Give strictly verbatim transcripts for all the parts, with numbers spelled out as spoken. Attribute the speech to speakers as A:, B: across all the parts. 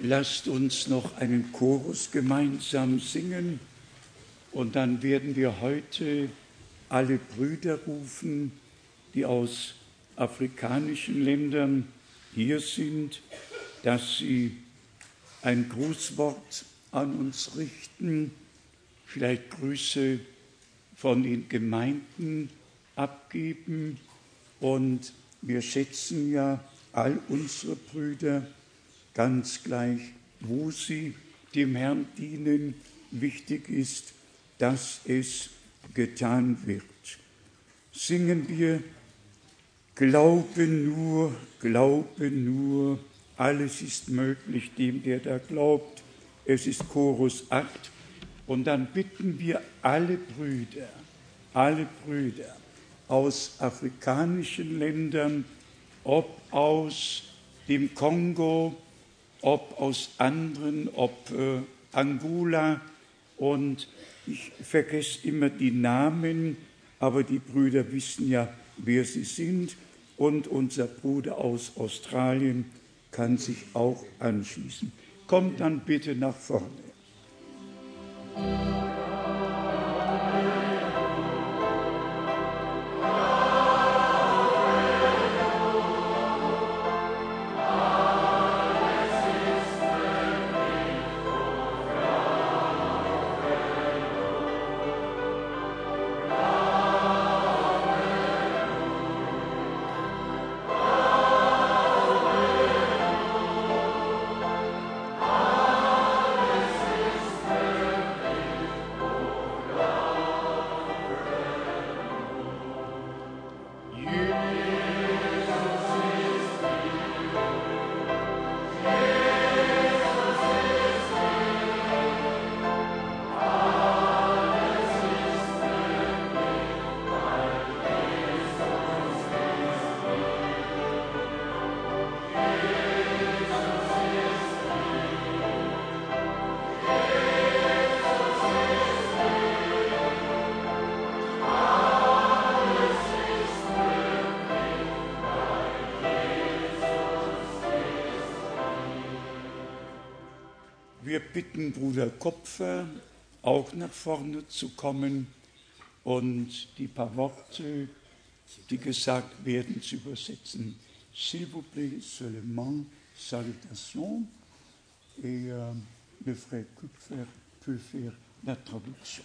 A: Lasst uns noch einen Chorus gemeinsam singen und dann werden wir heute alle Brüder rufen, die aus afrikanischen Ländern hier sind, dass sie ein Grußwort an uns richten, vielleicht Grüße von den Gemeinden abgeben. Und wir schätzen ja all unsere Brüder, ganz gleich, wo sie dem Herrn dienen. Wichtig ist, dass es getan wird. Singen wir: Glaube nur, glaube nur, alles ist möglich dem, der da glaubt. Es ist Chorus acht. Und dann bitten wir alle Brüder, alle Brüder aus afrikanischen Ländern, ob aus dem Kongo, ob aus anderen, ob äh, Angola. Und ich vergesse immer die Namen, aber die Brüder wissen ja, wer sie sind. Und unser Bruder aus Australien kann sich auch anschließen. Kommt dann bitte nach vorne. Wir bitten Bruder Kopfer, auch nach vorne zu kommen und die paar Worte, die gesagt werden, zu übersetzen. S'il vous plaît, seulement salutations. Et euh, le frère Kupfer peut faire la traduction.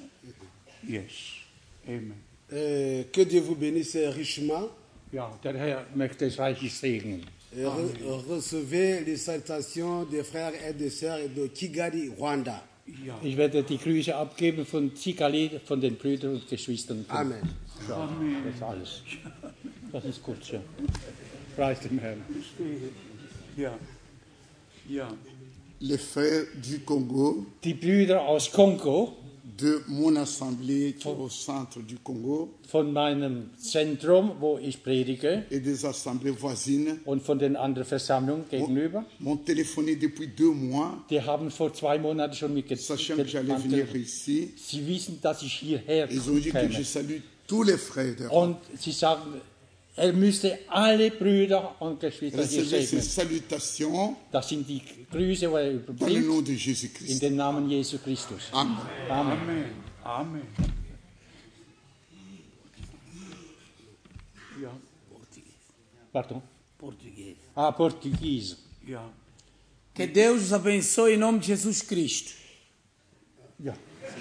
A: Yes. Amen.
B: Euh, que Dieu vous bénisse richement.
C: Ja, der Herr möchte es reichlich segnen.
B: Et re- recevez les salutations des frères et des sœurs de Kigali, Rwanda.
A: Ja.
C: Ich werde die Grüße abgeben von Kigali, von den Brüdern und Geschwistern. Von
B: Amen.
C: Ja, das ist alles. Das ist gut, ja. Preis dem Herrn.
A: Ja. Ja.
D: Les frères du Congo,
C: Die Brüder aus Kongo,
D: de mon assemblée qui est au centre du Congo,
C: von meinem Zentrum, wo ich predige,
D: et des assemblées voisines,
C: und von den anderen Versammlungen gegenüber,
D: m'ont téléphoné depuis deux mois,
C: die haben vor zwei Monaten schon mit
D: sachant que j'allais venir
C: geteilt.
D: ici.
C: Sie wissen, dass ich hierher
D: Ils ont dit que je
C: käme.
D: salue tous les frères d'Europe.
C: Und sie sagen, er müsste alle Brüder und Geschwister hier
D: Recevez ces
C: segnen.
D: salutations
C: Das sind die Grüße, die er
D: dans le
C: überbringt,
D: nom de
C: in
D: Jésus-Christ.
C: den Namen Jesu Christus.
D: Amen.
C: Amen.
A: Amen. Amen. Ja.
C: Pardon?
E: Português.
C: Ah, Português.
A: Ja.
E: Que Deus os abençoe em nome de Jesus Cristo.
C: Ja.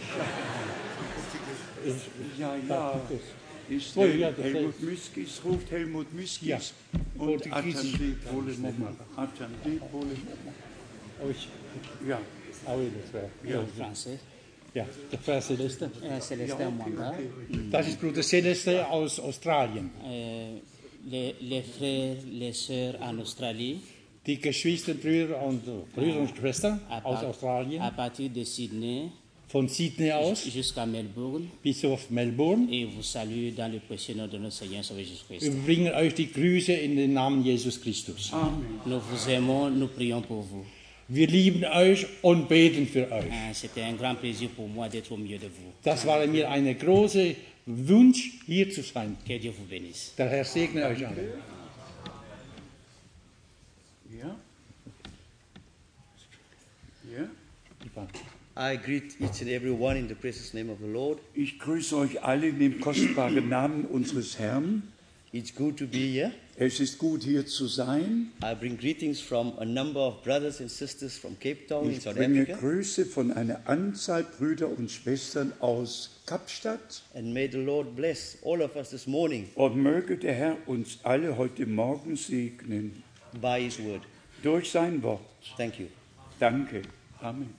A: Ja, ja. Ist
C: Oh,
A: Hel
C: ja, das
A: Helmut
C: heißt-
A: Müskis, ruft Helmut Müskis
C: Ja.
A: und
C: Portugiesisch.
A: Attendé Polen. Attendé Polen.
C: Oh, ich,
A: Ja.
C: ah oui, das wäre.
A: Ja.
E: Français.
C: Ja, der Frère Celeste.
E: É, Celestin Mwanga.
C: Das ist Bruder Celeste aus Australien.
E: Euh, les, les frères, les sœurs en Australie,
C: Die Geschwister, Brüder und Brüder und Schwestern
E: à,
C: aus
E: par-
C: Australien,
E: à partir de Sydney
C: von Sydney aus
E: jusqu'à Melbourne,
C: bis auf Melbourne.
E: et vous salue dans le précieux nom de notre Seigneur Sauveur Jésus-Christ.
C: Wir bringen euch die Grüße in den Namen Jesus Christus.
A: Amen.
E: Nous vous aimons, nous prions pour vous.
C: Wir lieben euch und beten für euch.
E: Hein, C'était un grand plaisir pour moi d'être au milieu de vous.
C: Das war mir ein großer Wunsch, hier zu sein.
E: Que Dieu vous bénisse.
C: Der Herr segne euch alle.
A: Ja.
F: I greet each and every one in the precious name of the Lord.
A: Ich grüße euch alle in dem kostbaren Namen unseres Herrn.
F: It's good to be here.
A: Es ist gut, hier zu sein.
F: I bring greetings from a number of brothers and sisters from Cape Town in
A: Ich
F: South
A: bringe
F: Africa.
A: Grüße von einer Anzahl Brüder und Schwestern aus Kapstadt.
F: And may the Lord bless all of us this morning
A: Und möge der Herr uns alle heute Morgen segnen
F: by His word.
A: durch sein Wort.
F: Thank you.
A: Danke. Amen.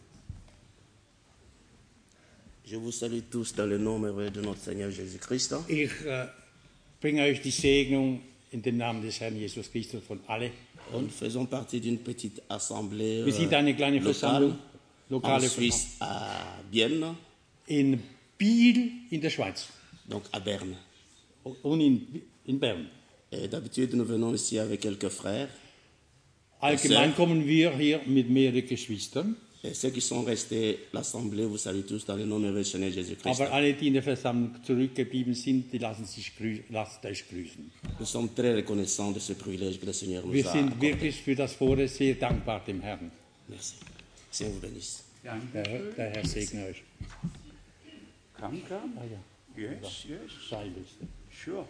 G: Je vous salue tous dans le nom merveilleux de notre Seigneur Jésus-Christ.
C: Ich äh, bringe euch die Segnung in den Namen des Herrn Jesus Christus von alle.
G: Und faisons partie d'une petite assemblée
C: Wir sind eine kleine
G: locale,
C: Versammlung,
G: en
C: lokale
G: Suisse, à Bienne,
C: in Biel in der Schweiz
G: donc à Berne.
C: und in, in Bern.
G: Et d'habitude, nous venons ici avec quelques frères.
C: Allgemein kommen wir hier mit mehreren Geschwistern,
G: Et ceux qui sont restés, l'assemblée, vous salue tous dans le nom merveilleux du Seigneur Jésus-Christ.
C: aber alle, die in der Versammlung zurückgeblieben sind, die lassen sich grü- lasst euch grüßen.
G: Nous sommes très reconnaissants de ce privilège que le Seigneur nous
C: Wir
G: a
C: sind
G: accordé.
C: wirklich für das Vorrecht sehr dankbar dem Herrn.
G: Merci. Seigneur vous bénisse.
C: Der, Herr- der Herr segne euch.
A: Come, come.
C: Ah, ja.
A: Yes, yes,
C: Seiliste.
A: sure.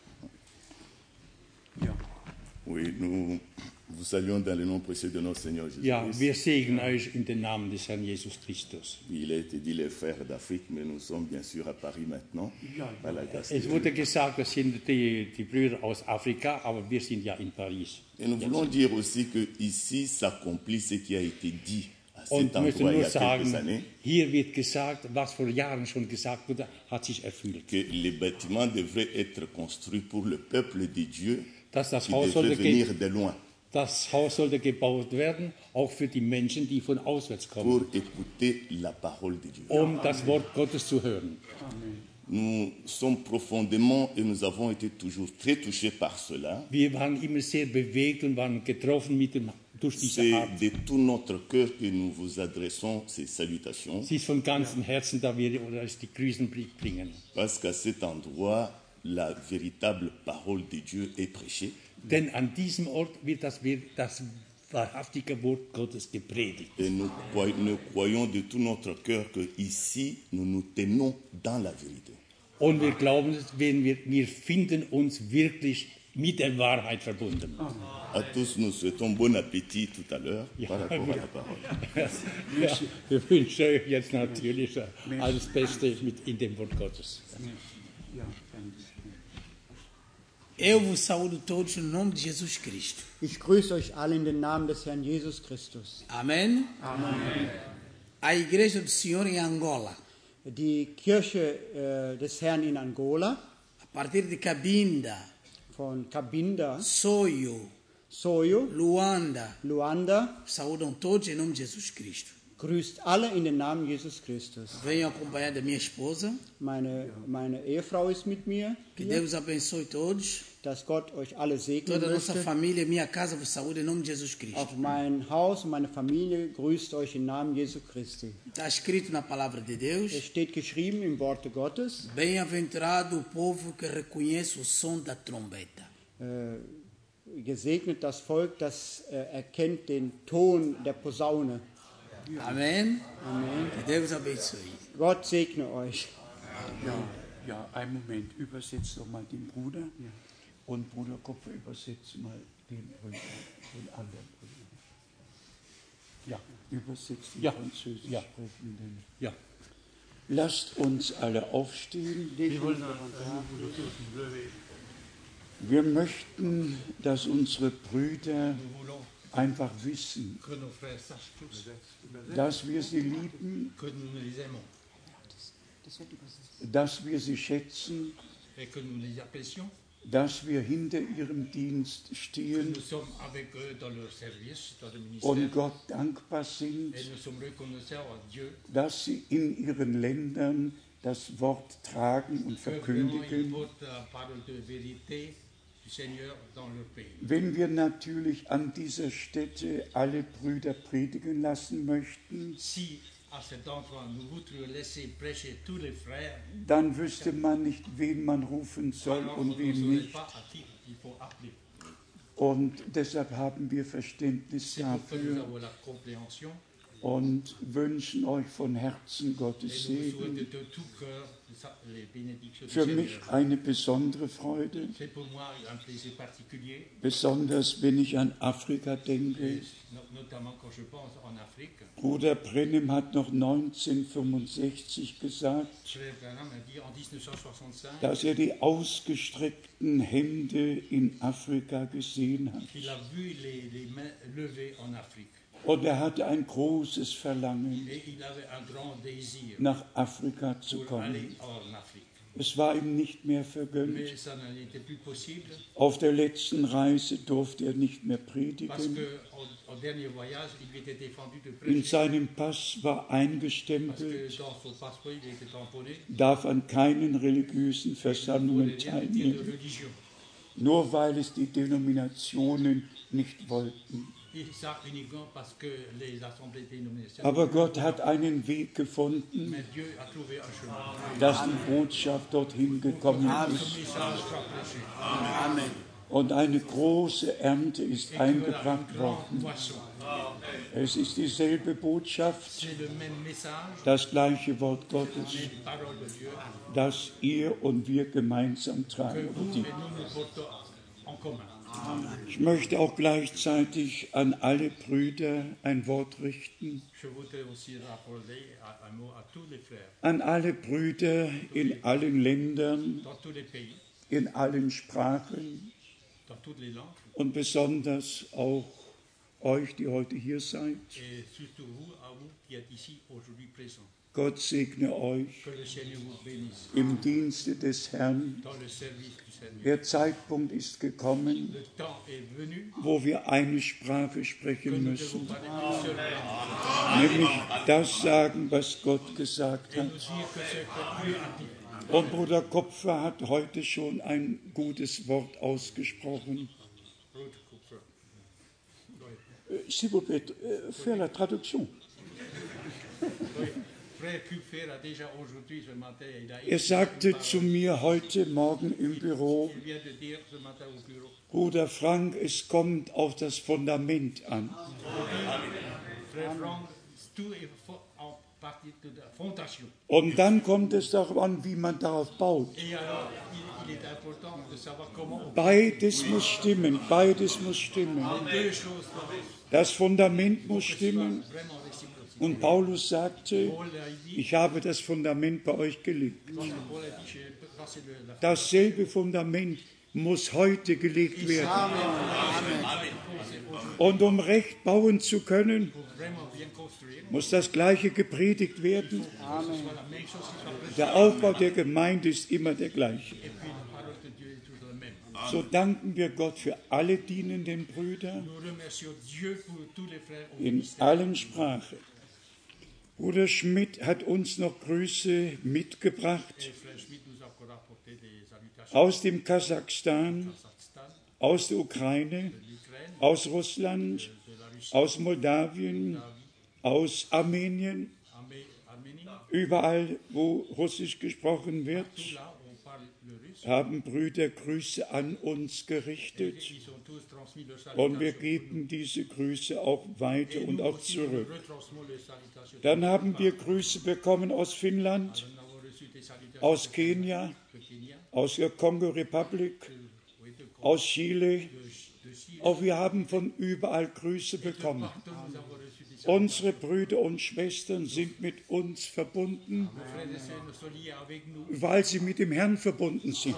A: Ja.
H: Oui, nous vous saluons dans le nom précieux de notre Seigneur Jésus-Christ.
C: Ja, wir segnen euch in den Namen des Herrn Jesus Christus.
H: Il a été dit les frères d'Afrique, mais nous sommes bien sûr à Paris maintenant, à la grâce de
C: Es
H: Dieu.
C: wurde gesagt, das sind die, die Brüder aus Afrika, aber wir sind ja in Paris.
H: Et nous voulons dire aussi que ici s'accomplit ce qui a été dit à
C: Und
H: cet
C: ich möchte
H: endroit il y
C: nur
H: a quelques
C: sagen,
H: années,
C: hier wird gesagt, was vor Jahren schon gesagt wurde, hat sich erfüllt.
H: que les bâtiments devraient être construits pour le peuple de Dieu
C: Dass das
H: qui
C: Haus
H: devrait
C: sollte,
H: venir
C: ge
H: de loin
C: das Haus sollte gebaut werden, auch für die Menschen, die von auswärts kommen,
H: pour écouter la parole de Dieu.
C: um das Wort Gottes zu hören.
H: Nous sommes profondément et nous avons été toujours très touchés par cela.
C: Wir waren immer sehr bewegt und waren getroffen mit dem, durch diese
H: C'est
C: Art.
H: de tout notre cœur que nous vous adressons ces salutations,
C: Es ist von ganzem Herzen, da wir uns die Grüßen bringen.
H: parce qu'à cet endroit, la véritable parole de Dieu est prêchée.
C: Denn an diesem Ort wird das, wird das wahrhaftige Wort Gottes gepredigt.
H: Et nous, croy- nous croyons de tout notre cœur que ici, nous nous tenons dans la vérité.
C: Und wir glauben, wenn wir, wir finden uns wirklich mit der Wahrheit verbunden.
H: À tous, nous souhaitons bon appétit tout à l'heure par rapport à la parole.
C: Ja, wir wünschen euch jetzt natürlich alles Beste mit in dem Wort Gottes.
A: Ja, danke.
B: Eu vos saúdo todos no nome de Jesus Cristo.
I: Ich grüße euch alle in den Namen des Herrn Jesus Christus.
B: Amém? Amém. A Igreja do Senhor em Angola,
I: Die Kirche äh, des Herrn in Angola,
B: a partir de Cabinda,
I: von Cabinda,
B: Soio,
I: Soyo,
B: Luanda,
I: Luanda,
B: saúdam todos em nome de Jesus Cristo.
I: grüßt alle in den Namen Jesus Christus.
B: Venho acompanhado da minha esposa.
I: Meine, meine Ehefrau ist mit mir,
B: Que
I: hier,
B: Deus abençoe todos.
I: dass Gott euch alle segnen
B: Toda a nossa
I: möchte.
B: família, minha casa vos saúde em nome de Jesus Cristo.
I: Auch mein Haus und meine Familie grüßt euch im Namen Jesu Christi.
B: Está escrito na palavra de
I: Es
B: Deus:
I: steht geschrieben im Worte Gottes,
B: bem-aventurado o povo que reconhece o som da trombeta.
I: äh, gesegnet das Volk, das äh, erkennt den Ton der Posaune.
B: Amém?
I: Amen.
B: Que Deus abençoe.
I: Gott segne euch.
A: Ja, ja, einen Moment, übersetzt doch mal den Bruder. Und Bruder Kopfer, übersetzt mal den Brüder, den anderen Brüder. Ja, übersetzt den
C: Ja,
A: Französisch
C: ja.
A: sprechenden.
C: Ja.
A: Lasst uns alle aufstehen. Wir möchten, dass unsere Brüder einfach wissen, dass wir sie lieben, dass wir sie schätzen, dass wir hinter ihrem Dienst stehen und Gott dankbar sind, dass sie in ihren Ländern das Wort tragen und verkündigen. Wenn wir natürlich an dieser Stätte alle Brüder predigen lassen möchten, dann wüsste man nicht, wen man rufen soll und wen nicht. Und deshalb haben wir Verständnis dafür, und wünschen euch von Herzen Gottes Segen. Für mich eine besondere Freude, besonders wenn ich an Afrika denke. Bruder Brennem hat noch neunzehnhundertfünfundsechzig gesagt, dass er die ausgestreckten Hände in Afrika gesehen hat. Und er hatte ein großes Verlangen, nach Afrika zu kommen. Es war ihm nicht mehr vergönnt. Auf der letzten Reise durfte er nicht mehr predigen. In seinem Pass war eingestempelt, darf an keinen religiösen Versammlungen teilnehmen, nur weil es die Denominationen nicht wollten. Aber Gott hat einen Weg gefunden, dass die Botschaft dorthin gekommen ist. Und eine große Ernte ist eingebracht worden. Es ist dieselbe Botschaft, das gleiche Wort Gottes, das ihr und wir gemeinsam tragen. Ich möchte auch gleichzeitig an alle Brüder ein Wort richten. An alle Brüder in allen Ländern, in allen Sprachen und besonders auch euch, die heute hier seid. Gott segne euch im Dienste des Herrn. Der Zeitpunkt ist gekommen, wo wir eine Sprache sprechen müssen, nämlich das sagen, was Gott gesagt hat. Und Bruder Kupfer hat heute schon ein gutes Wort ausgesprochen. S'il vous plaît, faire la traduction. Er sagte zu mir heute Morgen im Büro, Bruder Frank, es kommt auf das Fundament an. Und dann kommt es darauf an, wie man darauf baut. Beides muss stimmen, beides muss stimmen. Das Fundament muss stimmen. Und Paulus sagte, ich habe das Fundament bei euch gelegt. Dasselbe Fundament muss heute gelegt werden. Und um recht bauen zu können, muss das Gleiche gepredigt werden. Der Aufbau der Gemeinde ist immer der gleiche. So danken wir Gott für alle dienenden Brüder in allen Sprachen. Bruder Schmidt hat uns noch Grüße mitgebracht aus dem Kasachstan, aus der Ukraine, aus Russland, aus Moldawien, aus Armenien, überall, wo Russisch gesprochen wird, haben Brüder Grüße an uns gerichtet und wir geben diese Grüße auch weiter und auch zurück. Dann haben wir Grüße bekommen aus Finnland, aus Kenia, aus der Kongo-Republik, aus Chile. Auch wir haben von überall Grüße bekommen. Unsere Brüder und Schwestern sind mit uns verbunden, weil sie mit dem Herrn verbunden sind.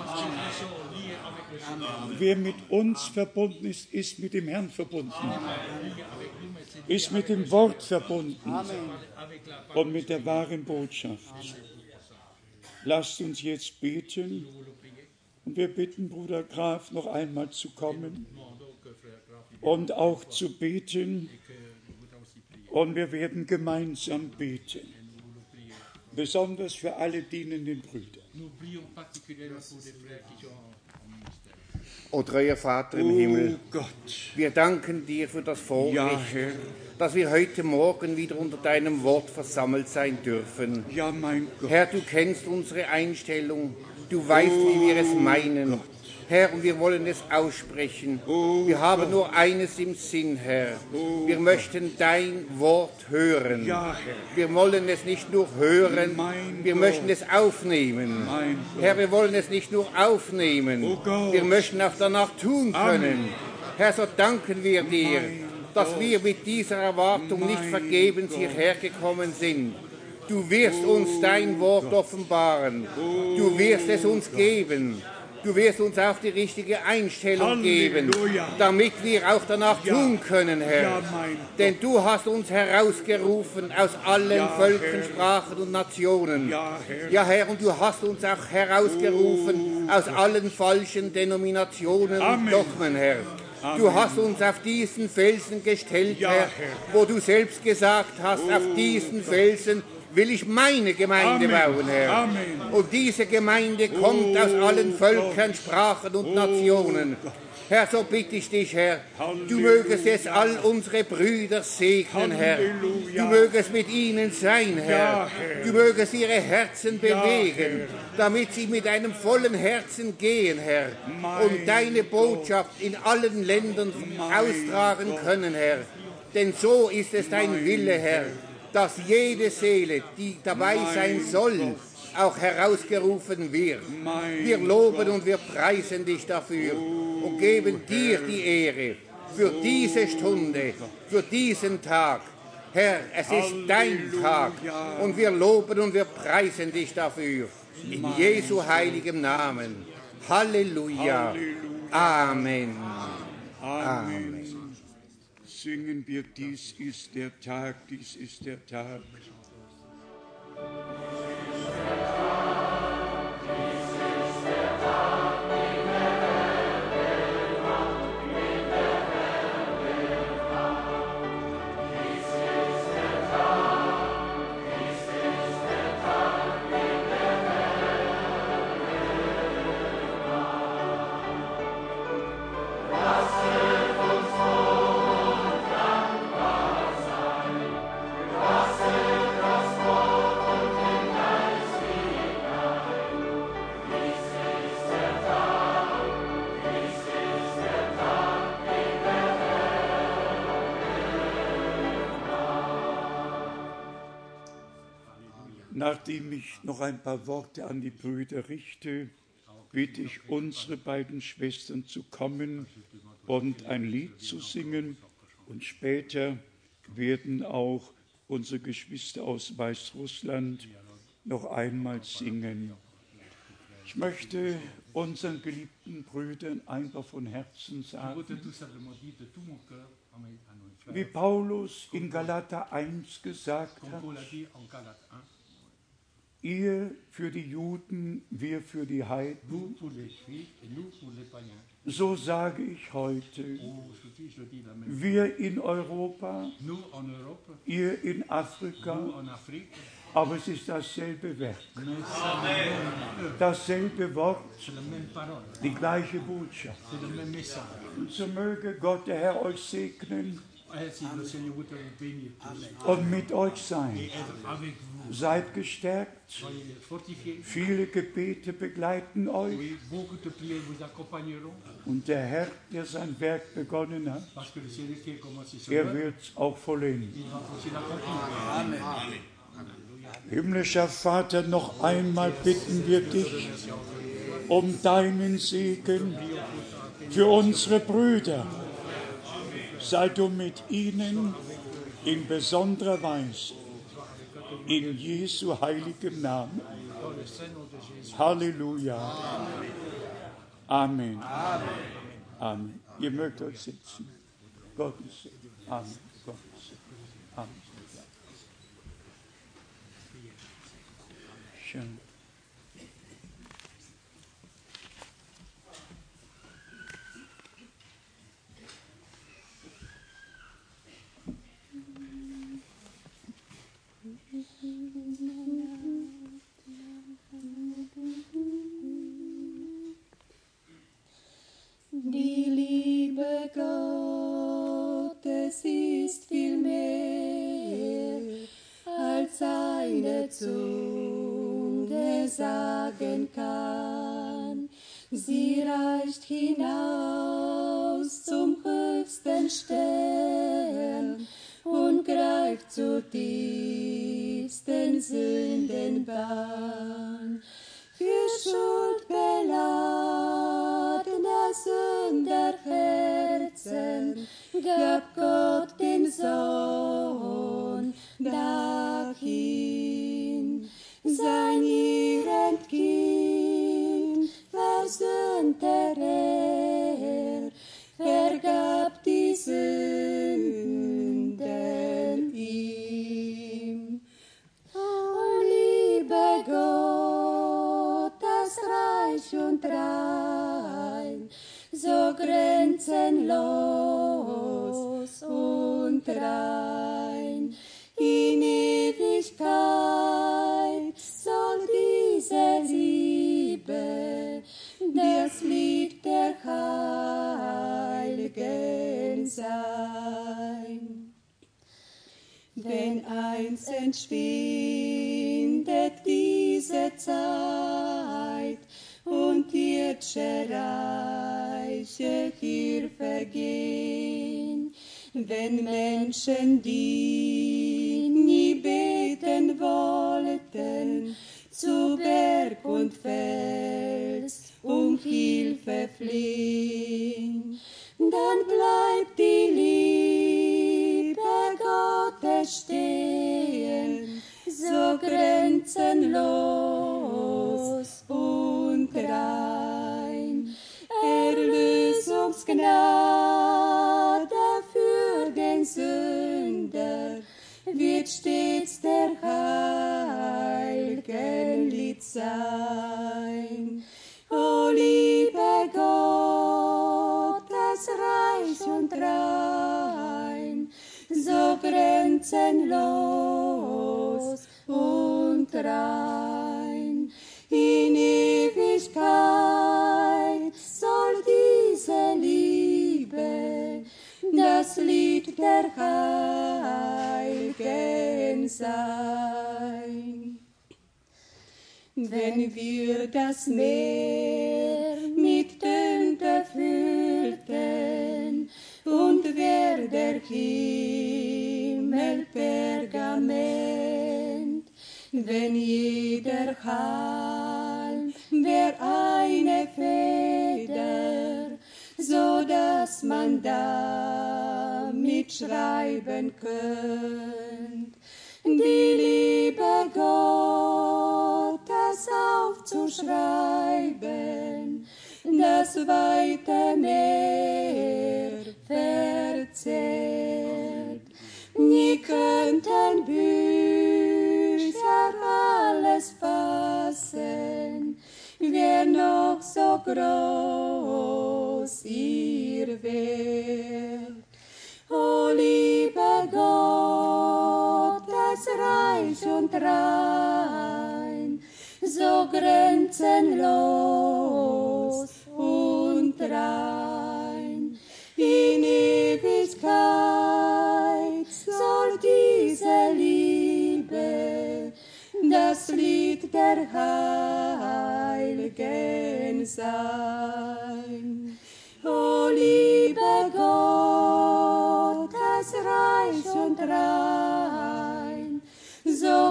A: Wer mit uns verbunden ist, ist mit dem Herrn verbunden, ist mit dem Wort verbunden und mit der wahren Botschaft. Lasst uns jetzt beten und wir bitten Bruder Graf noch einmal zu kommen und auch zu beten. Und wir werden gemeinsam beten, besonders für alle dienenden Brüder.
J: O treuer Vater im
A: Oh
J: Himmel,
A: Gott.
J: Wir danken dir für das Vorrecht,
A: Ja, Herr.
J: dass wir heute Morgen wieder unter deinem Wort versammelt sein dürfen.
A: Ja, mein Gott.
J: Herr, du kennst unsere Einstellung, du weißt, wie wir es meinen.
A: Gott.
J: Herr, und wir wollen es aussprechen. Wir haben nur eines im Sinn, Herr. Wir möchten dein Wort hören. Wir wollen es nicht nur hören, wir möchten es aufnehmen. Herr, wir wollen es nicht nur aufnehmen, wir möchten auch danach tun können. Herr, so danken wir dir, dass wir mit dieser Erwartung nicht vergebens hierher gekommen sind. Du wirst uns dein Wort offenbaren. Du wirst es uns geben. Du wirst uns auch die richtige Einstellung geben, damit wir auch danach tun können, Herr. Denn du hast uns herausgerufen aus allen Völkern, Sprachen und Nationen. Ja, Herr, und du hast uns auch herausgerufen aus allen falschen Denominationen und Dogmen, Herr. Du hast uns auf diesen Felsen gestellt, Herr, wo du selbst gesagt hast, auf diesen Felsen will ich meine Gemeinde bauen, Herr.
A: Amen.
J: Und diese Gemeinde kommt aus allen Völkern, Sprachen und Nationen. Herr, so bitte ich dich, Herr, du mögest jetzt all unsere Brüder segnen, Herr. Du mögest mit ihnen sein, Herr. Du mögest ihre Herzen bewegen, damit sie mit einem vollen Herzen gehen, Herr, und deine Botschaft in allen Ländern austragen können, Herr. Denn so ist es dein Wille, Herr, dass jede Seele, die dabei sein soll, auch herausgerufen wird. Wir loben und wir preisen dich dafür und geben dir die Ehre für diese Stunde, für diesen Tag. Herr, es ist dein Tag und wir loben und wir preisen dich dafür. In Jesu heiligem Namen. Halleluja. Amen.
A: Amen. Singen wir, dies ist der Tag, dies ist der Tag. Nachdem ich noch ein paar Worte an die Brüder richte, bitte ich unsere beiden Schwestern zu kommen und ein Lied zu singen. Und später werden auch unsere Geschwister aus Weißrussland noch einmal singen. Ich möchte unseren geliebten Brüdern einfach von Herzen sagen, wie Paulus in Galater eins gesagt hat, ihr für die Juden, wir für die Heiden. So sage ich heute, wir in Europa, ihr in Afrika, aber es ist dasselbe Werk, dasselbe Wort, die gleiche Botschaft. Und so möge Gott, der Herr, euch segnen und mit euch sein. Seid gestärkt, viele Gebete begleiten euch und der Herr, der sein Werk begonnen hat, er wird es auch vollenden. Amen. Himmlischer Vater, noch einmal bitten wir dich um deinen Segen für unsere Brüder. Sei du mit ihnen in besonderer Weise. In Jesu heiligem Namen. Halleluja. Amen. Amen. Ihr mögt euch sitzen. Gottes Segen. Amen. Gottes Segen. Amen. Schön.
K: Die Liebe Gottes ist viel mehr, als eine Zunge sagen kann. Sie reicht hinaus zum höchsten Stern und greift zur tiefsten Sündenbahn. Für schuldbeladene Sünderherzen gab Gott den Sohn dahin. Sein ihrend Kind versöhnte er, vergab die Sünden ihm. O liebe Gott, das reich und rein, so grenzenlos und rein. In Ewigkeit soll diese Liebe das Lied der Heiligen sein. Wenn einst entschwindet diese Zeit und ird'sche Reiche hier vergehen, wenn Menschen, die nie beten wollten, zu Berg und Fels um Hilfe fliehen, dann bleibt die Liebe Gottes stehen, so grenzenlos und rein. Erlösungsgnade für den Sünder wird stets der heiligen Lied sein. O liebe Gott, das reich und rein, so grenzenlos und rein. In Ewigkeit soll diese Liebe das Lied der Heiligen sein. Wenn wir das Meer mit Tinte füllten und wär der Himmel Pergament, wenn jeder Halm wär eine Feder, so dass man damit schreiben könnt, die Liebe Gottes aufzuschreiben, das weite Meer verzehrt. Nie könnten Bücher alles fassen, wär noch so groß ihr Wert. O liebe Gott, das reich und rein, so grenzenlos und rein. In Ewigkeit soll diese Liebe das Lied der Heiligen sein. O liebe Gott, das reich und rein, so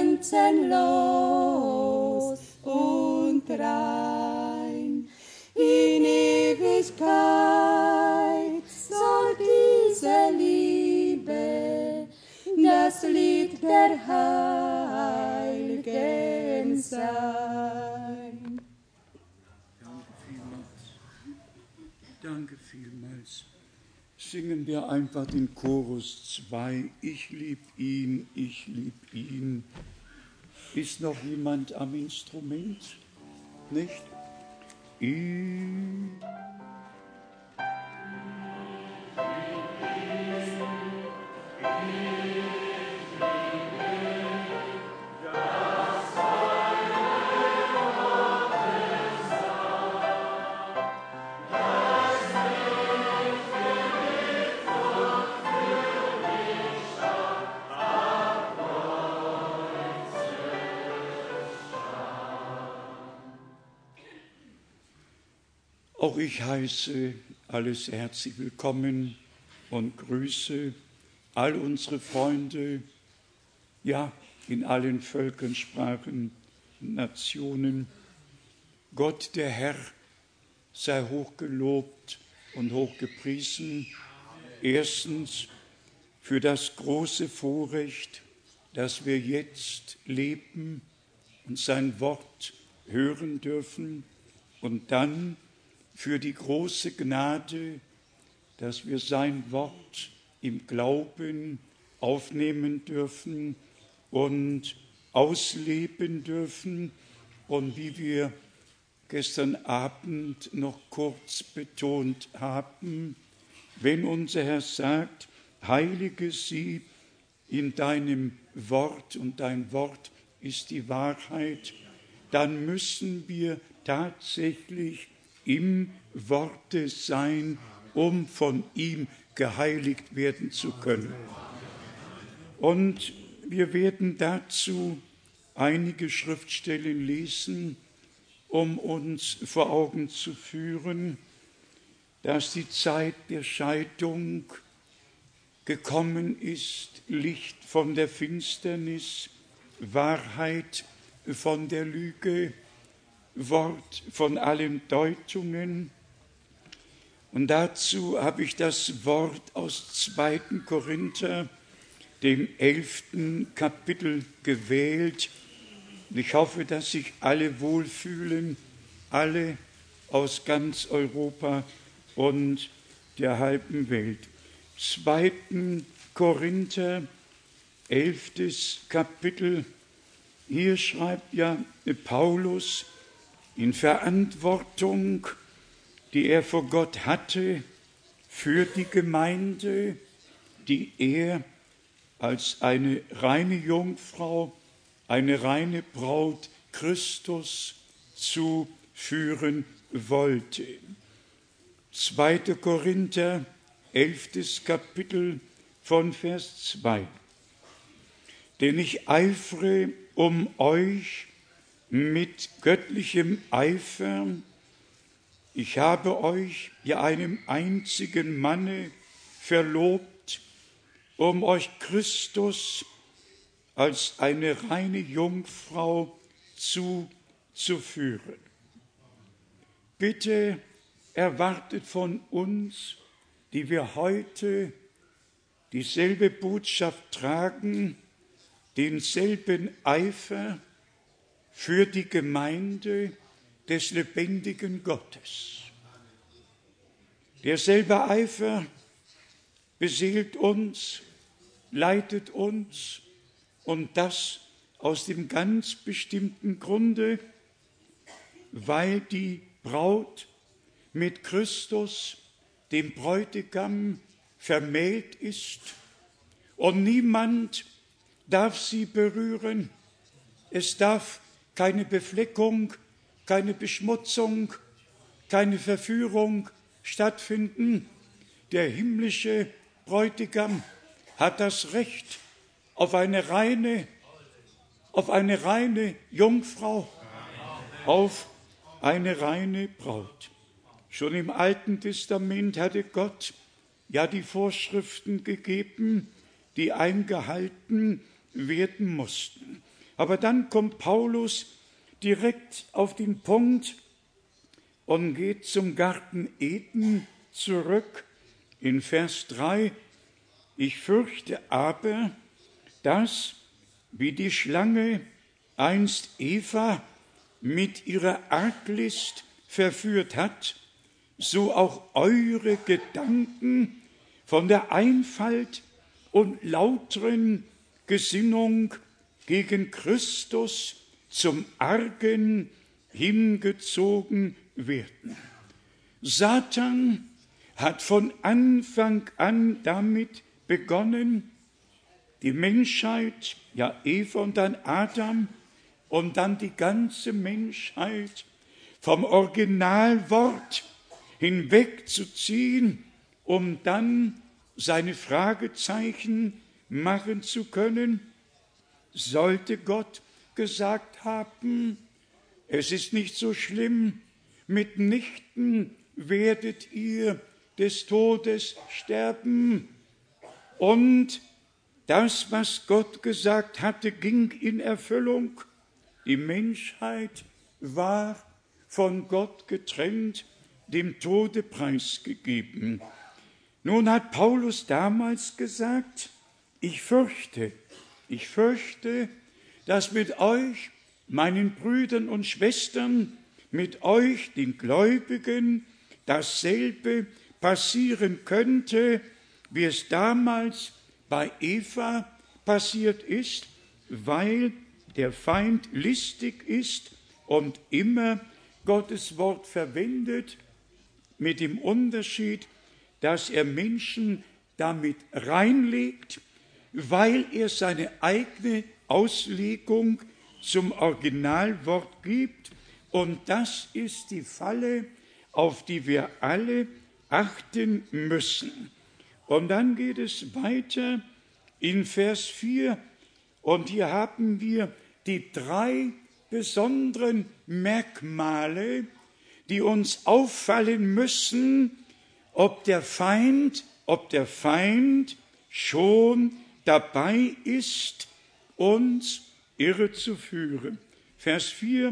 K: grenzenlos und rein. In Ewigkeit soll diese Liebe das Lied der Heiligen sein.
A: Danke vielmals. Danke vielmals. Singen wir einfach den Chorus zwei. Ich lieb ihn, ich lieb ihn. Ist noch jemand am Instrument? Nicht? Ich. Auch ich heiße alles herzlich willkommen und grüße all unsere Freunde, ja, in allen Völkern, Sprachen, Nationen. Gott, der Herr, sei hochgelobt und hochgepriesen. Erstens für das große Vorrecht, dass wir jetzt leben und sein Wort hören dürfen, und dann für die große Gnade, dass wir sein Wort im Glauben aufnehmen dürfen und ausleben dürfen. Und wie wir gestern Abend noch kurz betont haben, wenn unser Herr sagt, heilige sie in deinem Wort und dein Wort ist die Wahrheit, dann müssen wir tatsächlich im Worte sein, um von ihm geheiligt werden zu können. Und wir werden dazu einige Schriftstellen lesen, um uns vor Augen zu führen, dass die Zeit der Scheidung gekommen ist, Licht von der Finsternis, Wahrheit von der Lüge, Wort von allen Deutungen. Und dazu habe ich das Wort aus zweiten Korinther, dem elften Kapitel, gewählt. Ich hoffe, dass sich alle wohlfühlen, alle aus ganz Europa und der halben Welt. zweiten Korinther, elftes Kapitel. Hier schreibt ja Paulus in Verantwortung, die er vor Gott hatte, für die Gemeinde, die er als eine reine Jungfrau, eine reine Braut Christus zu führen wollte. zweiter Korinther, elftes Kapitel von Vers zwei. Denn ich eifere um euch mit göttlichem Eifer. Ich habe euch ja einem einzigen Manne verlobt, um euch Christus als eine reine Jungfrau zuzuführen. Bitte erwartet von uns, die wir heute dieselbe Botschaft tragen, denselben Eifer für die Gemeinde des lebendigen Gottes. Derselbe Eifer beseelt uns, leitet uns, und das aus dem ganz bestimmten Grunde, weil die Braut mit Christus, dem Bräutigam, vermählt ist und niemand darf sie berühren. Es darf keine Befleckung, keine Beschmutzung, keine Verführung stattfinden. Der himmlische Bräutigam hat das Recht auf eine reine, auf eine reine Jungfrau, auf eine reine Braut. Schon im Alten Testament hatte Gott ja die Vorschriften gegeben, die eingehalten werden mussten. Aber dann kommt Paulus direkt auf den Punkt und geht zum Garten Eden zurück in Vers drei. Ich fürchte aber, dass, wie die Schlange einst Eva mit ihrer Arglist verführt hat, so auch eure Gedanken von der Einfalt und lauteren Gesinnung gegen Christus zum Argen hingezogen werden. Satan hat von Anfang an damit begonnen, die Menschheit, ja Eva und dann Adam und dann die ganze Menschheit vom Originalwort hinwegzuziehen, um dann seine Fragezeichen machen zu können. Sollte Gott gesagt haben, es ist nicht so schlimm, mitnichten werdet ihr des Todes sterben. Und das, was Gott gesagt hatte, ging in Erfüllung. Die Menschheit war von Gott getrennt, dem Tode preisgegeben. Nun hat Paulus damals gesagt, ich fürchte, ich fürchte, dass mit euch, meinen Brüdern und Schwestern, mit euch, den Gläubigen, dasselbe passieren könnte, wie es damals bei Eva passiert ist, weil der Feind listig ist und immer Gottes Wort verwendet, mit dem Unterschied, dass er Menschen damit reinlegt, weil er seine eigene Auslegung zum Originalwort gibt. Und das ist die Falle, auf die wir alle achten müssen. Und dann geht es weiter in Vers vier. Und hier haben wir die drei besonderen Merkmale, die uns auffallen müssen, ob der Feind, ob der Feind schon dabei ist, uns irre zu führen. Vers vier.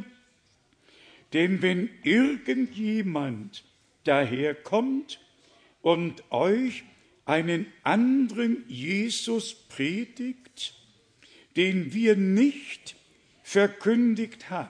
A: Denn wenn irgendjemand daherkommt und euch einen anderen Jesus predigt, den wir nicht verkündigt haben.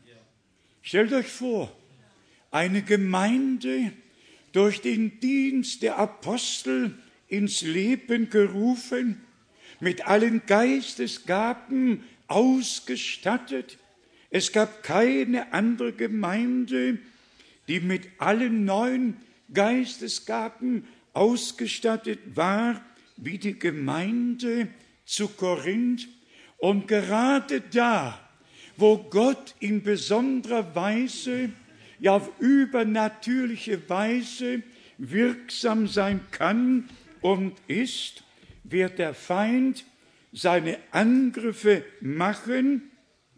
A: Stellt euch vor, eine Gemeinde durch den Dienst der Apostel ins Leben gerufen, mit allen Geistesgaben ausgestattet. Es gab keine andere Gemeinde, die mit allen neuen Geistesgaben ausgestattet war, wie die Gemeinde zu Korinth. Und gerade da, wo Gott in besonderer Weise, ja auf übernatürliche Weise wirksam sein kann und ist, wird der Feind seine Angriffe machen,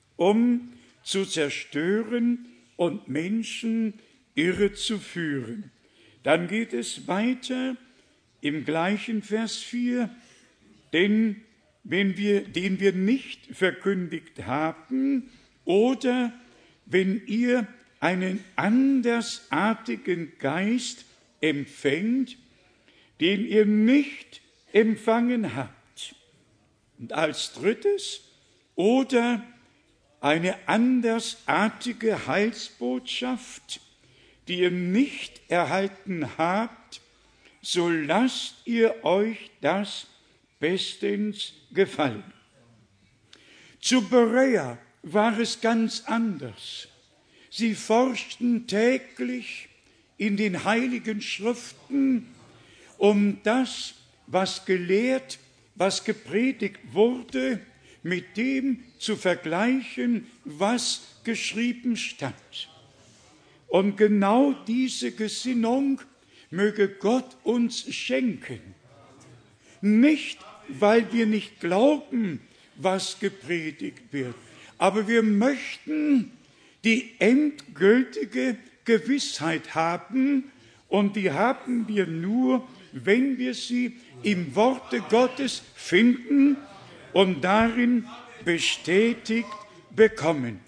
A: um zu zerstören und Menschen irre zu führen. Dann geht es weiter im gleichen Vers vier, denn wenn wir, den wir nicht verkündigt haben, oder wenn ihr einen andersartigen Geist empfängt, den ihr nicht empfangen habt. Und als drittes, oder eine andersartige Heilsbotschaft, die ihr nicht erhalten habt, so lasst ihr euch das bestens gefallen. Zu Berea war es ganz anders. Sie forschten täglich in den Heiligen Schriften, um das, was gelehrt, was gepredigt wurde, mit dem zu vergleichen, was geschrieben stand. Und genau diese Gesinnung möge Gott uns schenken. Nicht, weil wir nicht glauben, was gepredigt wird, aber wir möchten die endgültige Gewissheit haben, und die haben wir nur, wenn wir sie im Worte Gottes finden und darin bestätigt bekommen.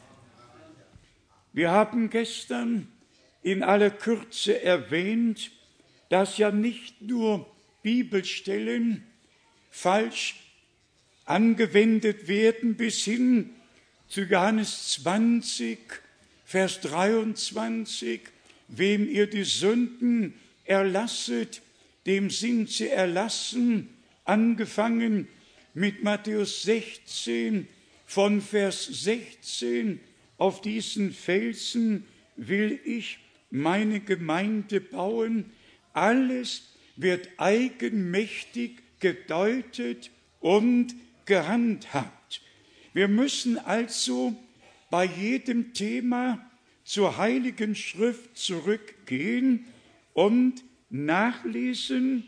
A: Wir haben gestern in aller Kürze erwähnt, dass ja nicht nur Bibelstellen falsch angewendet werden bis hin zu Johannes zwanzig, Vers dreiundzwanzig, wem ihr die Sünden erlasset, dem sind sie erlassen, angefangen mit Matthäus sechzehn, von Vers sechzehn, auf diesen Felsen will ich meine Gemeinde bauen. Alles wird eigenmächtig gedeutet und gehandhabt. Wir müssen also bei jedem Thema zur Heiligen Schrift zurückgehen und nachlesen,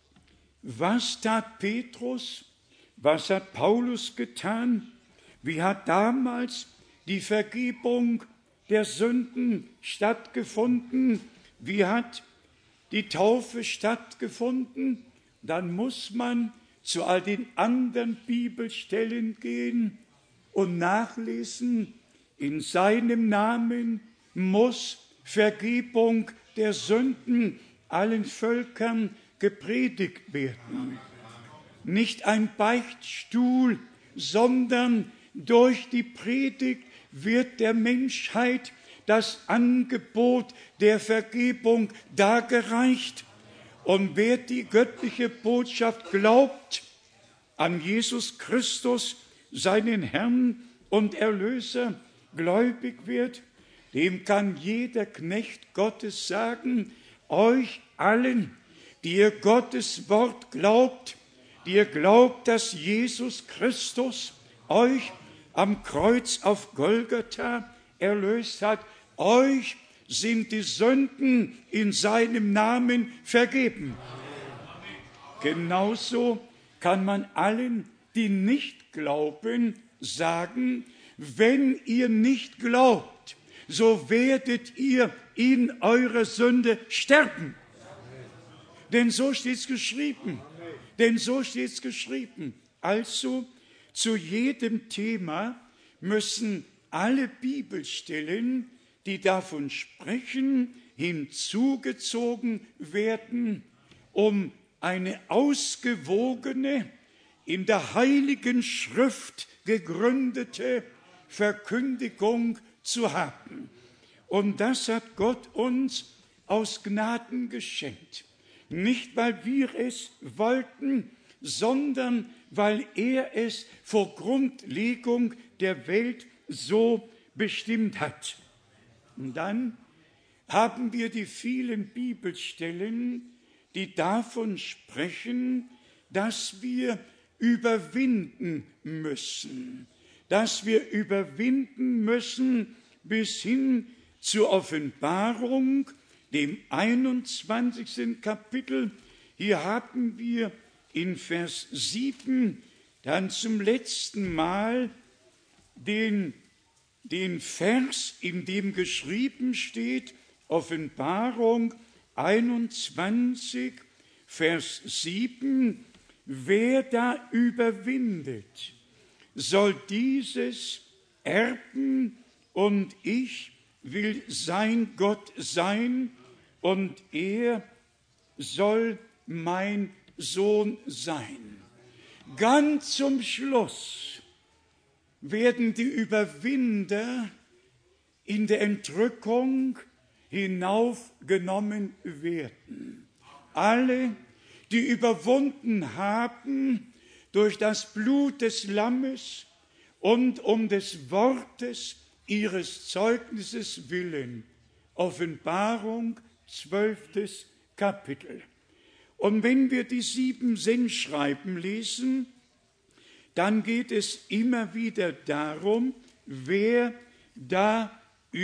A: was tat Petrus, was hat Paulus getan, wie hat damals die Vergebung der Sünden stattgefunden, wie hat die Taufe stattgefunden? Dann muss man zu all den anderen Bibelstellen gehen und nachlesen, in seinem Namen muss Vergebung der Sünden allen Völkern gepredigt werden. Nicht ein Beichtstuhl, sondern durch die Predigt wird der Menschheit das Angebot der Vergebung dargereicht. Und wer die göttliche Botschaft glaubt, an Jesus Christus, seinen Herrn und Erlöser, gläubig wird, dem kann jeder Knecht Gottes sagen, euch allen, die ihr Gottes Wort glaubt, die ihr glaubt, dass Jesus Christus euch am Kreuz auf Golgatha erlöst hat, euch sind die Sünden in seinem Namen vergeben. Genauso kann man allen, die nicht glauben, sagen, wenn ihr nicht glaubt, so werdet ihr in eurer Sünde sterben. Denn so steht es geschrieben. Denn so steht es geschrieben. Also, zu jedem Thema müssen alle Bibelstellen, die davon sprechen, hinzugezogen werden, um eine ausgewogene, in der Heiligen Schrift gegründete Verkündigung zu haben. Und das hat Gott uns aus Gnaden geschenkt. Nicht, weil wir es wollten, sondern weil er es vor Grundlegung der Welt so bestimmt hat. Und dann haben wir die vielen Bibelstellen, die davon sprechen, dass wir überwinden müssen, dass wir überwinden müssen bis hin zur Offenbarung, dem einundzwanzigsten Kapitel. Hier haben wir in Vers sieben dann zum letzten Mal den, den Vers, in dem geschrieben steht, Offenbarung einundzwanzig, Vers sieben, wer da überwindet, soll dieses erben und ich will sein Gott sein und er soll mein Sohn sein. Ganz zum Schluss werden die Überwinder in der Entrückung hinaufgenommen werden. Alle, die überwunden haben durch das Blut des Lammes und um des Wortes ihres Zeugnisses willen. Offenbarung, zwölftes Kapitel. Und wenn wir die sieben Sendschreiben lesen, dann geht es immer wieder darum, wer da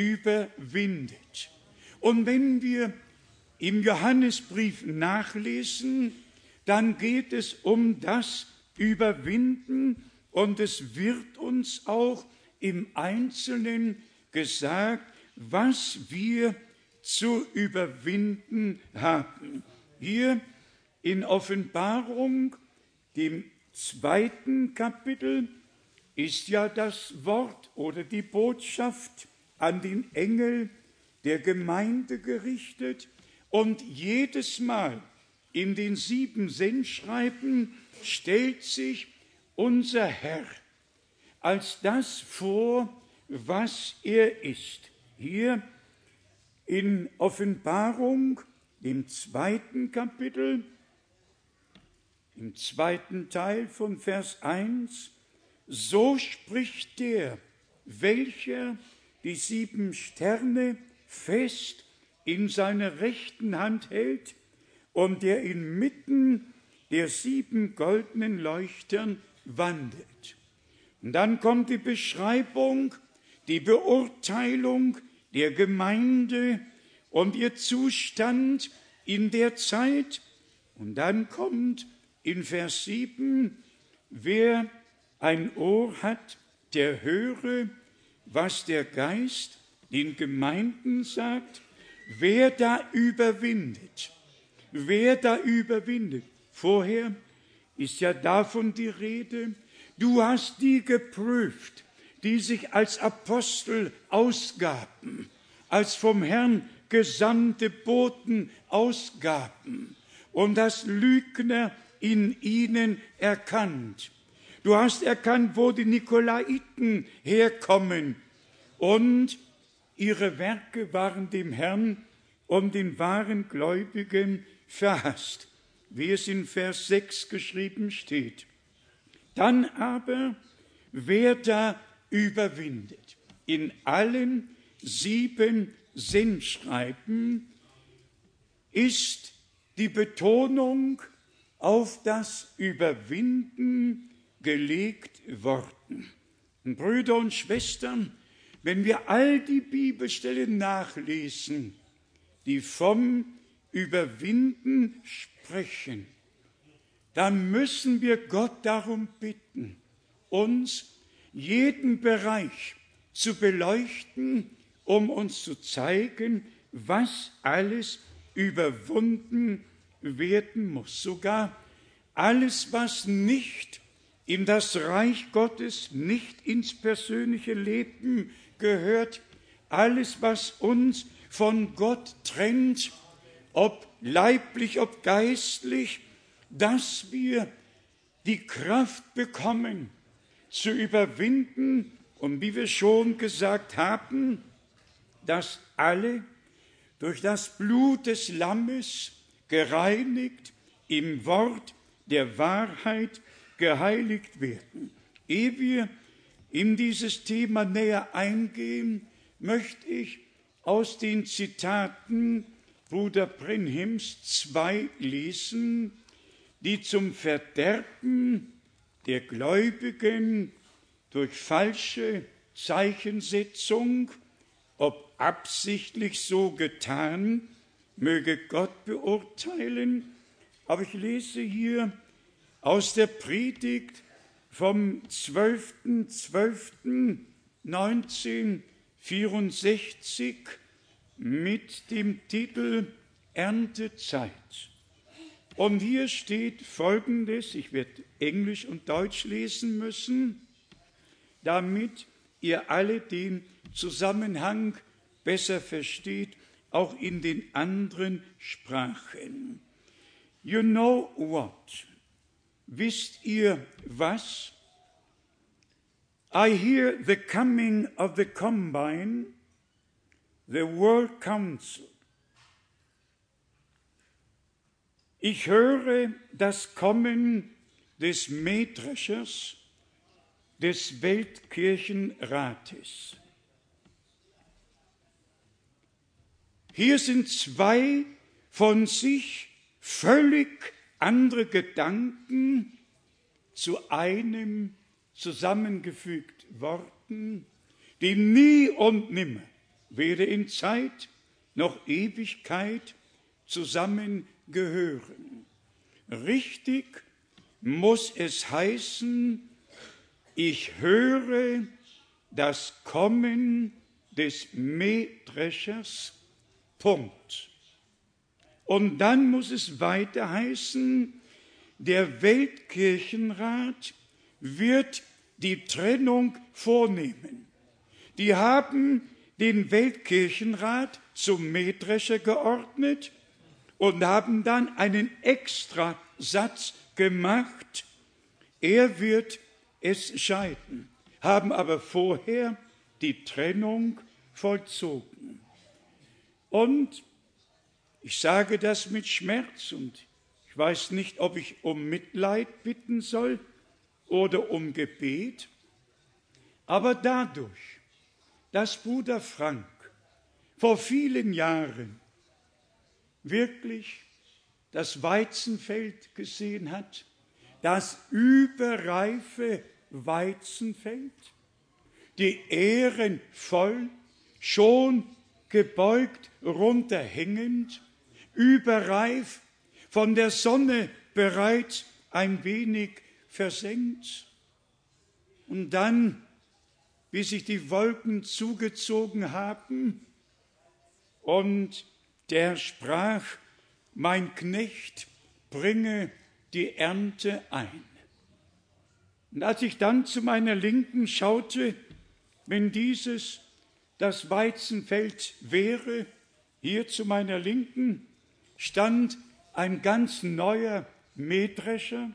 A: überwindet. Und wenn wir im Johannesbrief nachlesen, dann geht es um das Überwinden und es wird uns auch im Einzelnen gesagt, was wir zu überwinden haben. Hier in Offenbarung, dem zweiten Kapitel, ist ja das Wort oder die Botschaft an den Engel der Gemeinde gerichtet. Und jedes Mal in den sieben Sendschreiben stellt sich unser Herr als das vor, was er ist. Hier in Offenbarung, dem zweiten Kapitel, im zweiten Teil von Vers eins, so spricht der, welcher die sieben Sterne fest in seiner rechten Hand hält und der inmitten der sieben goldenen Leuchtern wandelt. Und dann kommt die Beschreibung, die Beurteilung der Gemeinde und ihr Zustand in der Zeit. Und dann kommt in Vers sieben, wer ein Ohr hat, der höre, was der Geist den Gemeinden sagt. wer da überwindet, wer da überwindet. Vorher ist ja davon die Rede, du hast die geprüft, die sich als Apostel ausgaben, als vom Herrn gesandte Boten ausgaben und hast Lügner in ihnen erkannt. Du hast erkannt, wo die Nikolaiten herkommen und ihre Werke waren dem Herrn und den wahren Gläubigen verhasst, wie es in Vers sechs geschrieben steht. Dann aber, wer da überwindet, in allen sieben Sendschreiben ist die Betonung auf das Überwinden gelegt worden. Und Brüder und Schwestern, wenn wir all die Bibelstellen nachlesen, die vom Überwinden sprechen, dann müssen wir Gott darum bitten, uns jeden Bereich zu beleuchten, um uns zu zeigen, was alles überwunden werden muss. Sogar alles, was nicht in das Reich Gottes, nicht ins persönliche Leben gehört, alles, was uns von Gott trennt, ob leiblich, ob geistlich, dass wir die Kraft bekommen, zu überwinden und wie wir schon gesagt haben, dass alle durch das Blut des Lammes gereinigt, im Wort der Wahrheit geheiligt werden. Ehe wir in dieses Thema näher eingehen, möchte ich aus den Zitaten Bruder Brenhims zwei lesen, die zum Verderben der Gläubigen durch falsche Zeichensetzung, ob absichtlich so getan, möge Gott beurteilen. Aber ich lese hier aus der Predigt vom zwölften zwölften neunzehnhundertvierundsechzig mit dem Titel Erntezeit. Und hier steht Folgendes, ich werde Englisch und Deutsch lesen müssen, damit ihr alle den Zusammenhang besser versteht, auch in den anderen Sprachen. You know what? Wisst ihr was? I hear the coming of the combine, the World Council. Ich höre das Kommen des Mähdreschers, des Weltkirchenrates. Hier sind zwei von sich völlig andere Gedanken zu einem zusammengefügt worden, die nie und nimmer, weder in Zeit noch Ewigkeit, zusammengehören. Richtig muss es heißen, ich höre das Kommen des Mähdreschers, Punkt. Und dann muss es weiter heißen, der Weltkirchenrat wird die Trennung vornehmen. Die haben den Weltkirchenrat zum Mähdrescher geordnet und haben dann einen Extrasatz gemacht, er wird es scheiden, haben aber vorher die Trennung vollzogen. Und ich sage das mit Schmerz und ich weiß nicht, ob ich um Mitleid bitten soll oder um Gebet, aber dadurch, dass Bruder Frank vor vielen Jahren wirklich das Weizenfeld gesehen hat, das überreife Weizenfeld, die Ähren voll, schon gebeugt, runterhängend, überreif, von der Sonne bereits ein wenig versenkt. Und dann, wie sich die Wolken zugezogen haben und der sprach, mein Knecht bringe die Ernte ein. Und als ich dann zu meiner Linken schaute, wenn dieses das Weizenfeld wäre, hier zu meiner Linken stand ein ganz neuer Mähdrescher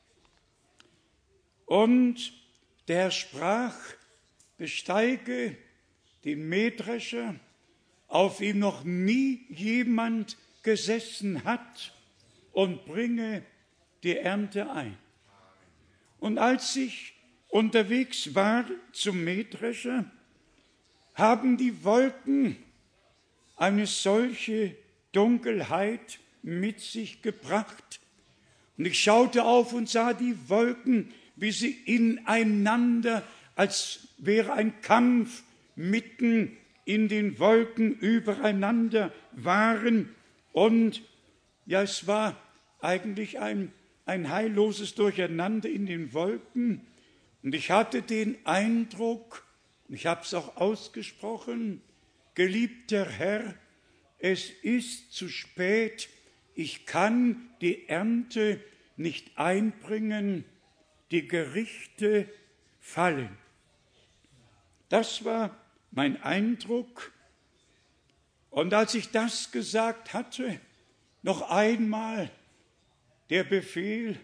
A: und der sprach, besteige den Mähdrescher, auf ihm noch nie jemand gesessen hat, und bringe die Ernte ein. Und als ich unterwegs war zum Mähdrescher, haben die Wolken eine solche Dunkelheit mit sich gebracht. Und ich schaute auf und sah die Wolken, wie sie ineinander, als wäre ein Kampf mitten in den Wolken übereinander waren. Und ja, es war eigentlich ein, ein heilloses Durcheinander in den Wolken. Und ich hatte den Eindruck, ich habe es auch ausgesprochen, geliebter Herr, es ist zu spät, ich kann die Ernte nicht einbringen, die Gerichte fallen. Das war mein Eindruck. Und als ich das gesagt hatte, noch einmal der Befehl,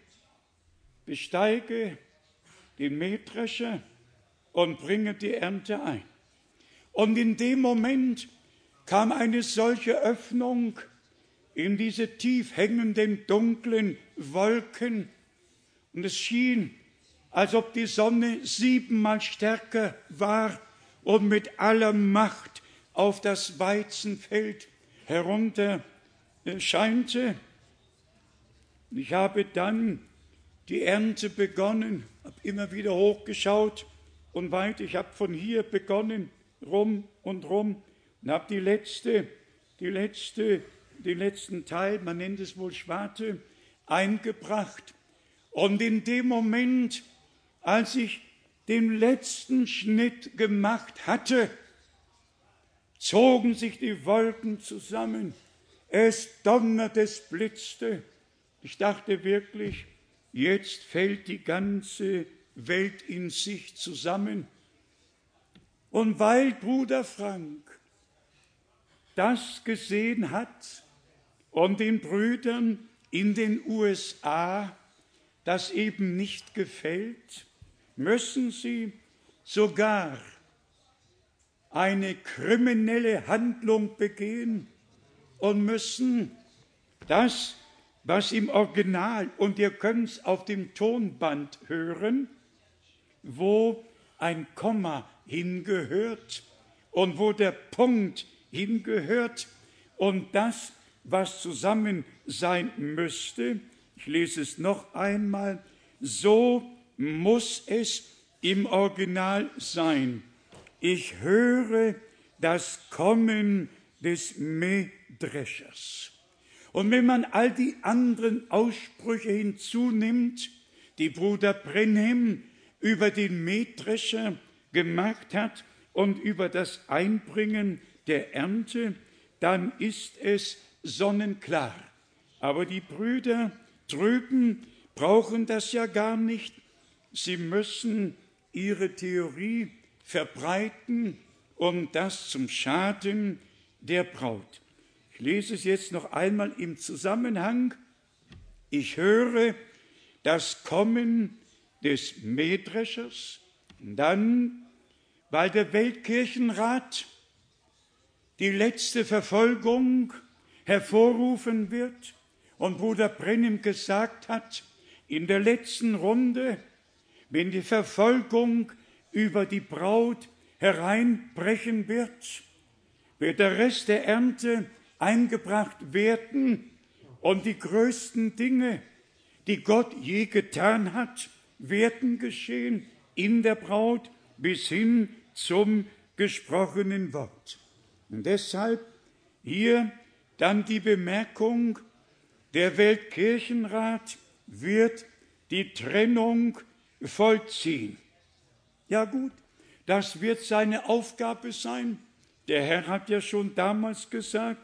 A: besteige den Mähdrescher und bringe die Ernte ein. Und in dem Moment kam eine solche Öffnung in diese tief hängenden, dunklen Wolken, und es schien, als ob die Sonne siebenmal stärker war und mit aller Macht auf das Weizenfeld herunter scheinte. Ich habe dann die Ernte begonnen, habe immer wieder hochgeschaut und weiter. Ich habe von hier begonnen, rum und rum, und habe die letzte, die letzte, den letzten Teil, man nennt es wohl Schwarte, eingebracht. Und in dem Moment, als ich den letzten Schnitt gemacht hatte, zogen sich die Wolken zusammen. Es donnerte, es blitzte. Ich dachte wirklich, jetzt fällt die ganze Welt in sich zusammen. Und weil Bruder Frank das gesehen hat und den Brüdern in den U S A das eben nicht gefällt, müssen sie sogar eine kriminelle Handlung begehen und müssen das, was im Original, und ihr könnt es auf dem Tonband hören, wo ein Komma hingehört und wo der Punkt hingehört und das, was zusammen sein müsste, ich lese es noch einmal, so muss es im Original sein. Ich höre das Kommen des Mähdreschers. Und wenn man all die anderen Aussprüche hinzunimmt, die Bruder Brenhem über den Mähdrescher gemacht hat und über das Einbringen der Ernte, dann ist es sonnenklar. Aber die Brüder drüben brauchen das ja gar nicht. Sie müssen ihre Theorie verbreiten und das zum Schaden der Braut. Ich lese es jetzt noch einmal im Zusammenhang. Ich höre das Kommen des Mähdreschers. Und dann, weil der Weltkirchenrat die letzte Verfolgung hervorrufen wird und Bruder Brenhem gesagt hat, in der letzten Runde, wenn die Verfolgung über die Braut hereinbrechen wird, wird der Rest der Ernte eingebracht werden und die größten Dinge, die Gott je getan hat, werden geschehen in der Braut bis hin zum gesprochenen Wort. Und deshalb hier dann die Bemerkung, der Weltkirchenrat wird die Trennung vollziehen. Ja gut, das wird seine Aufgabe sein. Der Herr hat ja schon damals gesagt,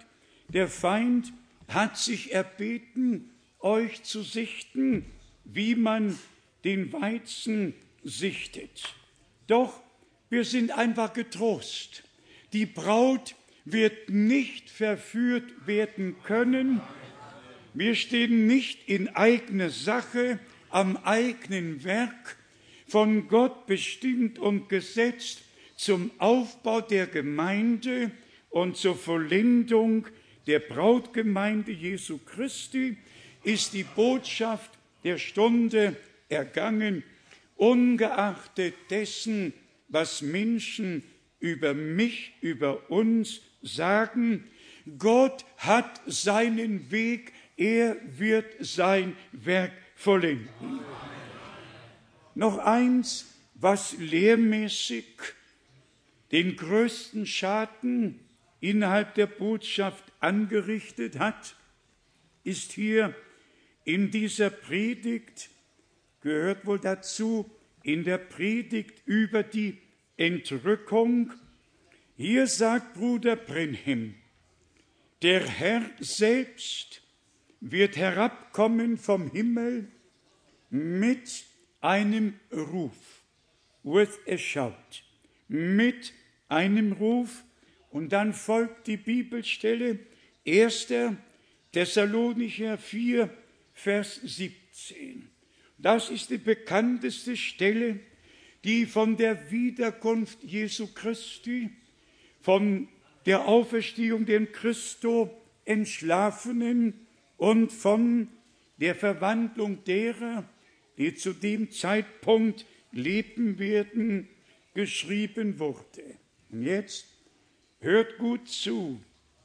A: Der Feind hat sich erbeten, euch zu sichten, wie man den Weizen sichtet. Doch wir sind einfach getrost. Die Braut wird nicht verführt werden können. Wir stehen nicht in eigener Sache, am eigenen Werk, von Gott bestimmt und gesetzt zum Aufbau der Gemeinde und zur Vollendung der Brautgemeinde Jesu Christi ist die Botschaft der Stunde ergangen, ungeachtet dessen, was Menschen über mich, über uns sagen. Gott hat seinen Weg, er wird sein Werk vollenden. Noch eins, was lehrmäßig den größten Schaden innerhalb der Botschaft angerichtet hat, ist hier in dieser Predigt, gehört wohl dazu, in der Predigt über die Entrückung. Hier sagt Bruder Brenhem, der Herr selbst wird herabkommen vom Himmel mit einem Ruf, with a shout, mit einem Ruf, und dann folgt die Bibelstelle erster Thessalonicher vier, Vers siebzehn. Das ist die bekannteste Stelle, die von der Wiederkunft Jesu Christi, von der Auferstehung dem Christo Entschlafenen und von der Verwandlung derer, die zu dem Zeitpunkt leben werden, geschrieben wurde. Und jetzt hört gut zu.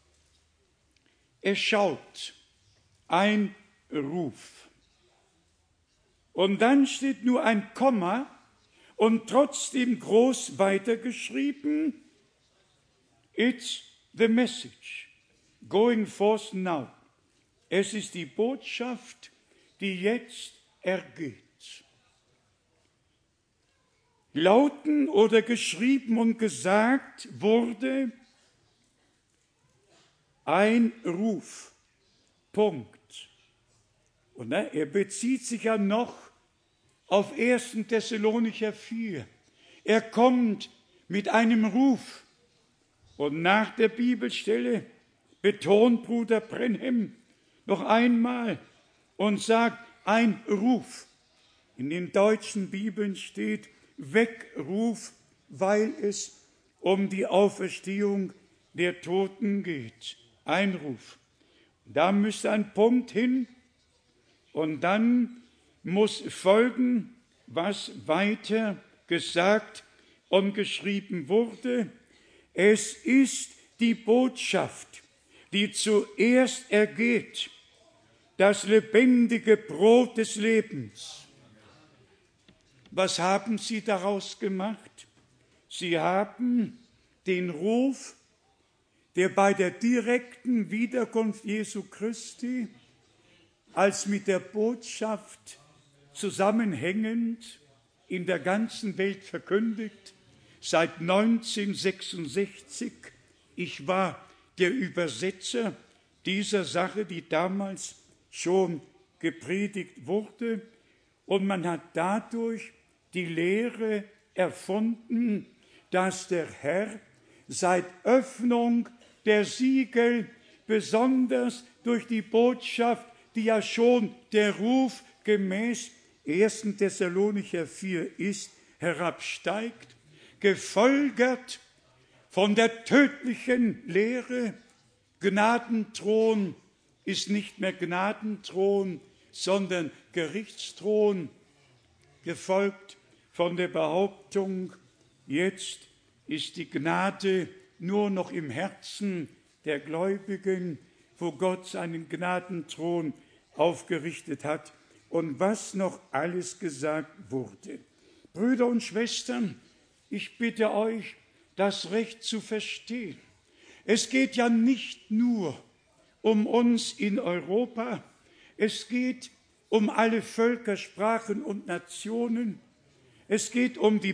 A: Es schaut ein Ruf. Und dann steht nur ein Komma und trotzdem groß weitergeschrieben, it's the message going forth now. Es ist die Botschaft, die jetzt ergeht. Lauten oder geschrieben und gesagt wurde ein Ruf. Punkt. Und ne, er bezieht sich ja noch auf erster Thessalonicher vier. Er kommt mit einem Ruf. Und nach der Bibelstelle betont Bruder Brenhem noch einmal und sagt, ein Ruf. In den deutschen Bibeln steht Weckruf, weil es um die Auferstehung der Toten geht. Ein Ruf. Da müsste ein Punkt hin und dann muss folgen, was weiter gesagt und geschrieben wurde. Es ist die Botschaft, die zuerst ergeht, das lebendige Brot des Lebens. Was haben sie daraus gemacht? Sie haben den Ruf, der bei der direkten Wiederkunft Jesu Christi als mit der Botschaft zusammenhängend in der ganzen Welt verkündigt, seit neunzehnhundertsechsundsechzig. Ich war der Übersetzer dieser Sache, die damals schon gepredigt wurde, und man hat dadurch die Lehre erfunden, dass der Herr seit Öffnung der Siegel besonders durch die Botschaft, die ja schon der Ruf gemäß erster Thessalonicher vier ist, herabsteigt, gefolgert von der tödlichen Lehre. Gnadenthron ist nicht mehr Gnadenthron, sondern Gerichtsthron, gefolgt von der Behauptung, jetzt ist die Gnade nur noch im Herzen der Gläubigen, wo Gott seinen Gnadenthron aufgerichtet hat und was noch alles gesagt wurde. Brüder und Schwestern, ich bitte euch, das Recht zu verstehen. Es geht ja nicht nur um uns in Europa, es geht um alle Völker, Sprachen und Nationen. Es geht um die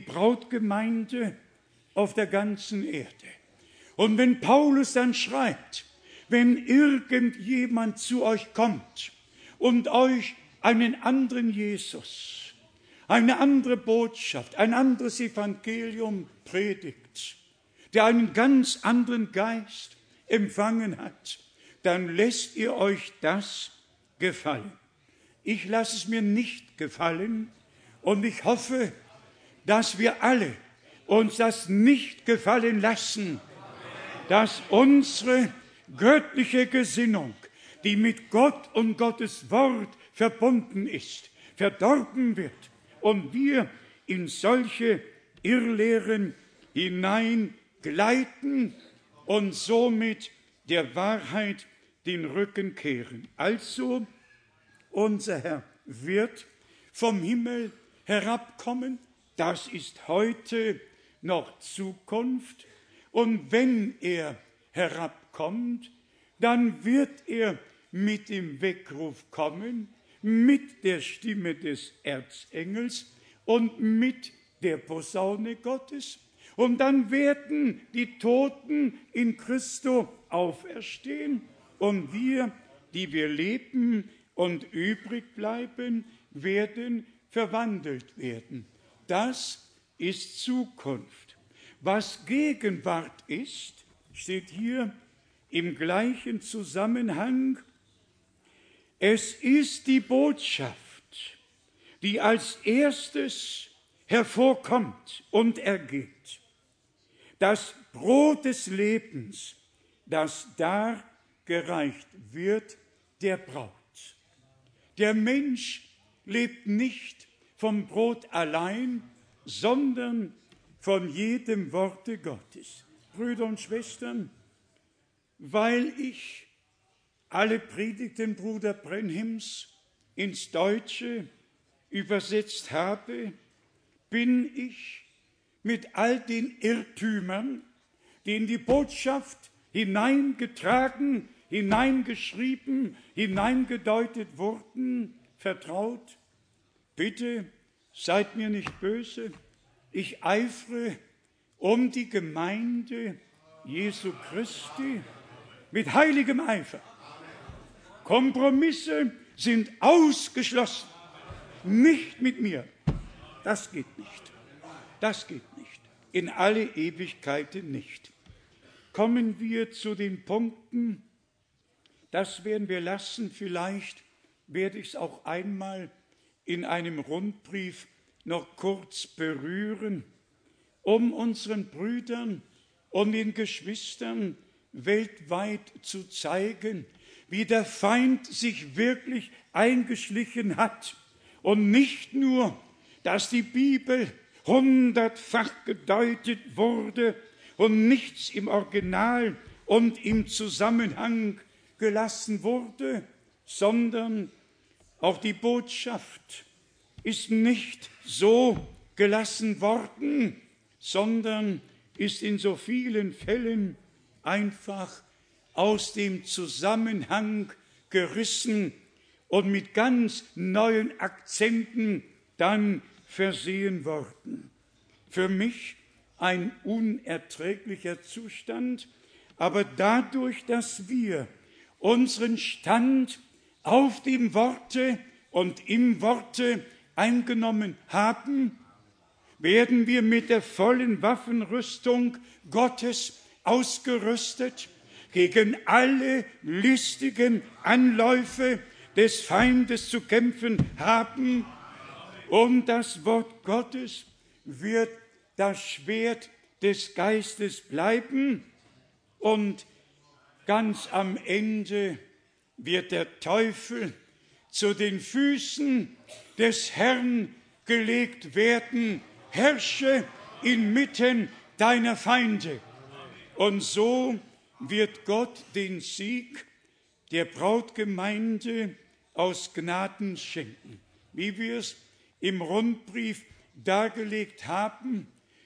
A: Brautgemeinde auf der ganzen Erde. Und wenn Paulus dann schreibt, wenn irgendjemand zu euch kommt und euch einen anderen Jesus, eine andere Botschaft, ein anderes Evangelium predigt, der einen ganz anderen Geist empfangen hat, dann lässt ihr euch das gefallen. Ich lasse es mir nicht gefallen und ich hoffe, dass wir alle uns das nicht gefallen lassen, dass unsere göttliche Gesinnung, die mit Gott und Gottes Wort verbunden ist, verdorben wird und wir in solche Irrlehren hineingleiten und somit der Wahrheit den Rücken kehren. Also, unser Herr wird vom Himmel herabkommen, das ist heute noch Zukunft, und wenn er herabkommt, dann wird er mit dem Weckruf kommen, mit der Stimme des Erzengels und mit der Posaune Gottes. Und dann werden die Toten in Christo auferstehen und wir, die wir leben und übrig bleiben, werden verwandelt werden. Das ist Zukunft. Was Gegenwart ist, steht hier im gleichen Zusammenhang. Es ist die Botschaft, die als erstes hervorkommt und ergeht. Das Brot des Lebens, das dargereicht wird der Braut. Der Mensch lebt nicht vom Brot allein, sondern von jedem Worte Gottes. Brüder und Schwestern, weil ich alle Predigten Bruder Brenhims ins Deutsche übersetzt habe, bin ich mit all den Irrtümern, die in die Botschaft hineingetragen, hineingeschrieben, hineingedeutet wurden, vertraut. Bitte seid mir nicht böse, ich eifere um die Gemeinde Jesu Christi mit heiligem Eifer. Kompromisse sind ausgeschlossen. Nicht mit mir. Das geht nicht. Das geht nicht. In alle Ewigkeiten nicht. Kommen wir zu den Punkten. Das werden wir lassen. Vielleicht werde ich es auch einmal in einem Rundbrief noch kurz berühren, um unseren Brüdern und den Geschwistern weltweit zu zeigen, wie der Feind sich wirklich eingeschlichen hat und nicht nur, dass die Bibel hundertfach gedeutet wurde und nichts im Original und im Zusammenhang gelassen wurde, sondern auch die Botschaft ist nicht so gelassen worden, sondern ist in so vielen Fällen einfach aus dem Zusammenhang gerissen und mit ganz neuen Akzenten dann versehen worden. Für mich ein unerträglicher Zustand, aber dadurch, dass wir unseren Stand auf dem Worte und im Worte eingenommen haben, werden wir mit der vollen Waffenrüstung Gottes ausgerüstet gegen alle listigen Anläufe des Feindes zu kämpfen haben. Und das Wort Gottes wird das Schwert des Geistes bleiben. Und ganz am Ende wird der Teufel zu den Füßen des Herrn gelegt werden. Herrsche inmitten deiner Feinde. Und so wird Gott den Sieg der Brautgemeinde aus Gnaden schenken. Wie wir es im Rundbrief dargelegt haben,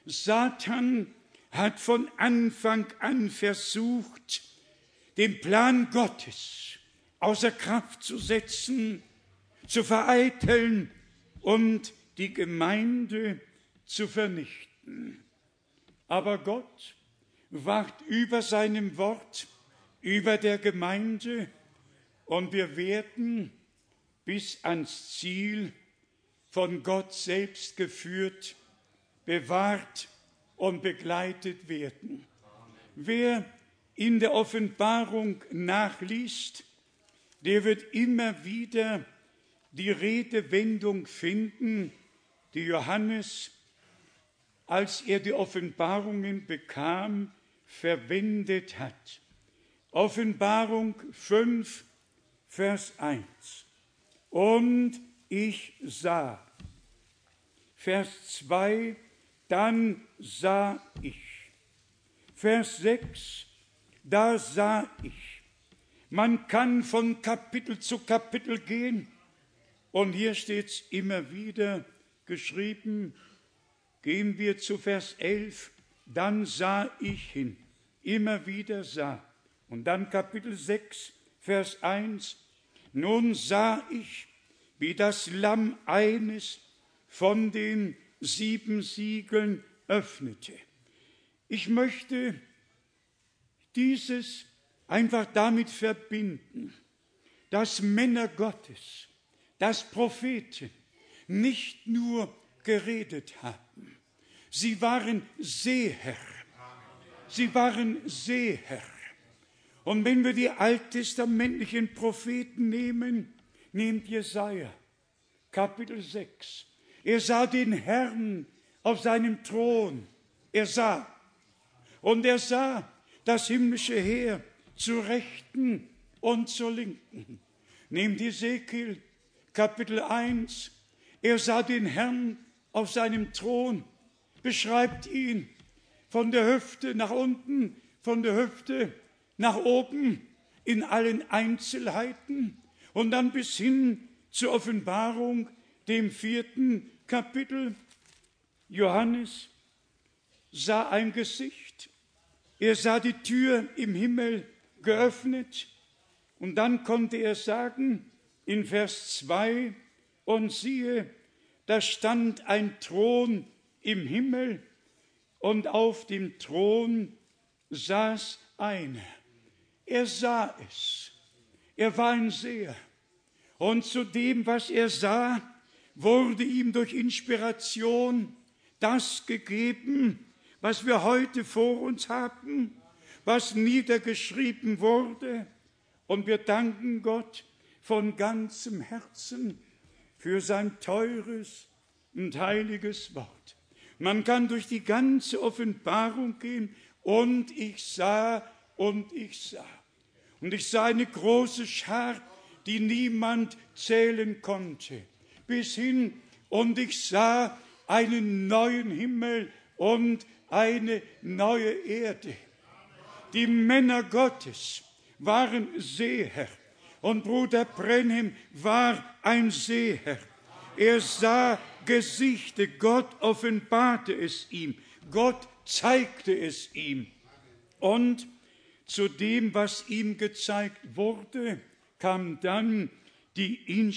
A: Satan hat von Anfang an versucht, den Plan Gottes außer Kraft zu setzen, zu vereiteln und die Gemeinde zu vernichten. Aber Gott wacht über seinem Wort über der Gemeinde und wir werden bis ans Ziel von Gott selbst geführt, bewahrt und begleitet werden. Wer in der Offenbarung nachliest, der wird immer wieder die Redewendung finden, die Johannes, als er die Offenbarungen bekam, verwendet hat. Offenbarung fünf, Vers eins. Und ich sah. Vers zwei, dann sah ich. Vers sechs, da sah ich. Man kann von Kapitel zu Kapitel gehen und hier steht es immer wieder geschrieben. Gehen wir zu Vers elf, dann sah ich hin. Immer wieder sah. Und dann Kapitel sechs, Vers eins. Nun sah ich, wie das Lamm eines von den sieben Siegeln öffnete. Ich möchte dieses einfach damit verbinden, dass Männer Gottes, dass Propheten nicht nur geredet haben. Sie waren Seher. Sie waren Seher. Und wenn wir die alttestamentlichen Propheten nehmen, nehmt Jesaja, Kapitel sechs. Er sah den Herrn auf seinem Thron. Er sah. Und er sah das himmlische Heer zur Rechten und zur Linken. Nehmt Ezekiel, Kapitel eins. Er sah den Herrn auf seinem Thron, beschreibt ihn von der Hüfte nach unten, von der Hüfte nach oben, in allen Einzelheiten und dann bis hin zur Offenbarung, dem vierten Kapitel. Johannes sah ein Gesicht, er sah die Tür im Himmel geöffnet und dann konnte er sagen, in Vers zwei, und siehe, da stand ein Thron im Himmel und auf dem Thron saß einer. Er sah es. Er war ein Seher. Und zu dem, was er sah, wurde ihm durch Inspiration das gegeben, was wir heute vor uns haben, was niedergeschrieben wurde. Und wir danken Gott von ganzem Herzen für sein teures und heiliges Wort. Man kann durch die ganze Offenbarung gehen und ich sah und ich sah. Und ich sah eine große Schar, die niemand zählen konnte, bis hin und ich sah einen neuen Himmel und eine neue Erde. Die Männer Gottes waren Seher und Bruder Brenhem war ein Seher. Er sah Gesichter, Gott offenbarte es ihm, Gott zeigte es ihm. Und zu dem, was ihm gezeigt wurde, kam dann die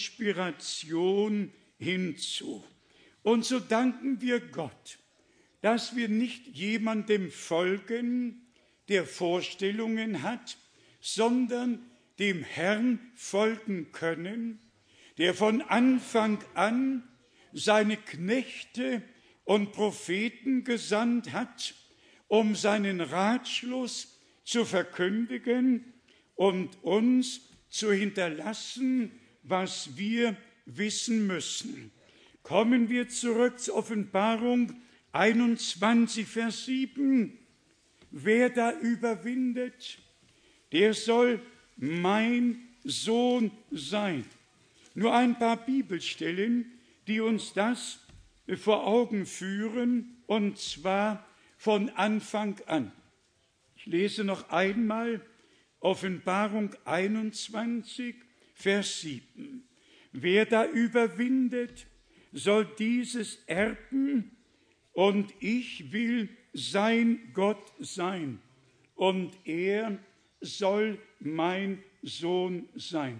A: Inspiration hinzu. Und so danken wir Gott, dass wir nicht jemandem folgen, der Vorstellungen hat, sondern dem Herrn folgen können, der von Anfang an seine Knechte und Propheten gesandt hat, um seinen Ratschluss zu verkündigen und uns zu hinterlassen, was wir wissen müssen. Kommen wir zurück zur Offenbarung einundzwanzig, Vers sieben. Wer da überwindet, der soll mein Sohn sein. Nur ein paar Bibelstellen, die uns das vor Augen führen, und zwar von Anfang an. Ich lese noch einmal Offenbarung einundzwanzig, Vers sieben. Wer da überwindet, soll dieses erben, und ich will sein Gott sein, und er soll mein Sohn sein.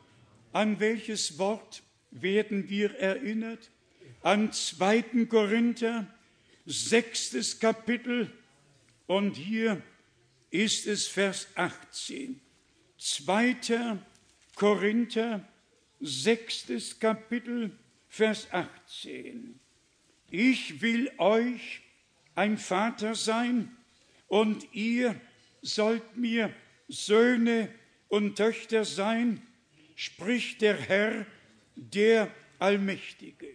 A: An welches Wort werden wir erinnert? An zweiten Korinther, sechstes Kapitel, und hier ist es Vers achtzehn. zweiter Korinther, sechstes Kapitel, Vers achtzehn. Ich will euch ein Vater sein und ihr sollt mir Söhne und Töchter sein, spricht der Herr, der Allmächtige.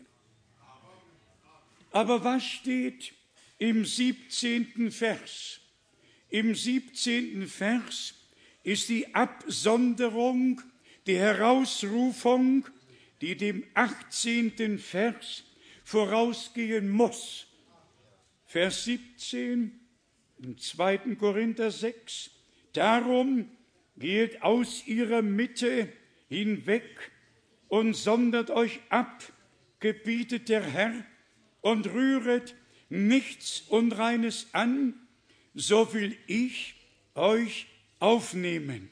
A: Aber was steht im siebzehnten Vers? Im siebzehnten Vers ist die Absonderung, die Herausrufung, die dem achtzehnten Vers vorausgehen muss. Vers siebzehn im zweiten Korinther sechs. Darum geht aus ihrer Mitte hinweg und sondert euch ab, gebietet der Herr, und rühret nichts Unreines an, so will ich euch aufnehmen.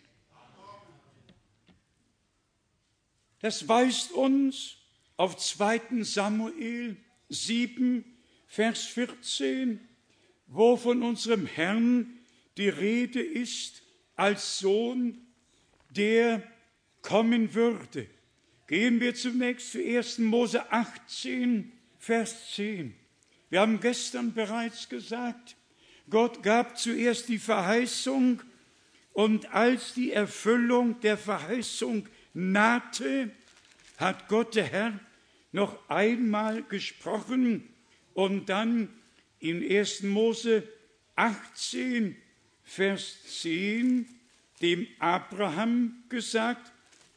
A: Das weist uns auf zweiten Samuel sieben, Vers vierzehn, wo von unserem Herrn die Rede ist als Sohn, der kommen würde. Gehen wir zunächst zu ersten Mose achtzehn, Vers zehn. Wir haben gestern bereits gesagt, Gott gab zuerst die Verheißung, und als die Erfüllung der Verheißung nahte, hat Gott der Herr noch einmal gesprochen und dann in ersten Mose achtzehn, Vers zehn dem Abraham gesagt.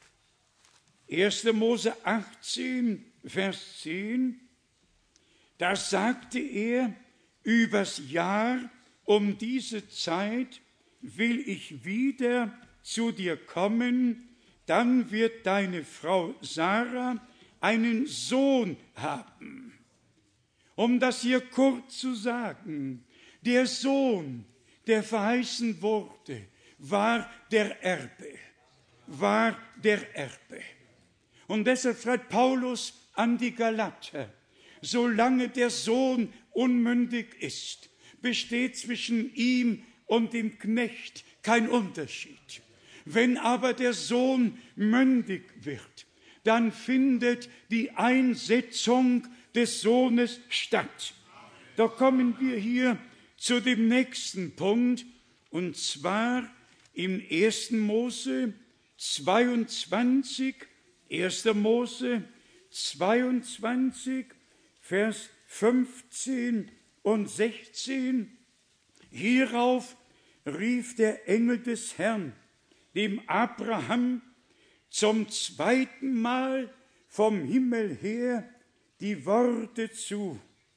A: erster Mose achtzehn, Vers zehn. Da sagte er, übers Jahr um diese Zeit will ich wieder zu dir kommen, dann wird deine Frau Sarah einen Sohn haben. Um das hier kurz zu sagen, der Sohn, der verheißen wurde, war der Erbe, war der Erbe. Und deshalb schreibt Paulus an die Galater, solange der Sohn unmündig ist, besteht zwischen ihm und dem Knecht kein Unterschied. Wenn aber der Sohn mündig wird, dann findet die Einsetzung des Sohnes statt. Da kommen wir hier zu dem nächsten Punkt, und zwar im ersten Mose zweiundzwanzig, erster Mose zweiundzwanzig, Vers fünfzehn und sechzehn. Hierauf rief der Engel des Herrn dem Abraham zum zweiten Mal vom Himmel her die Worte zu: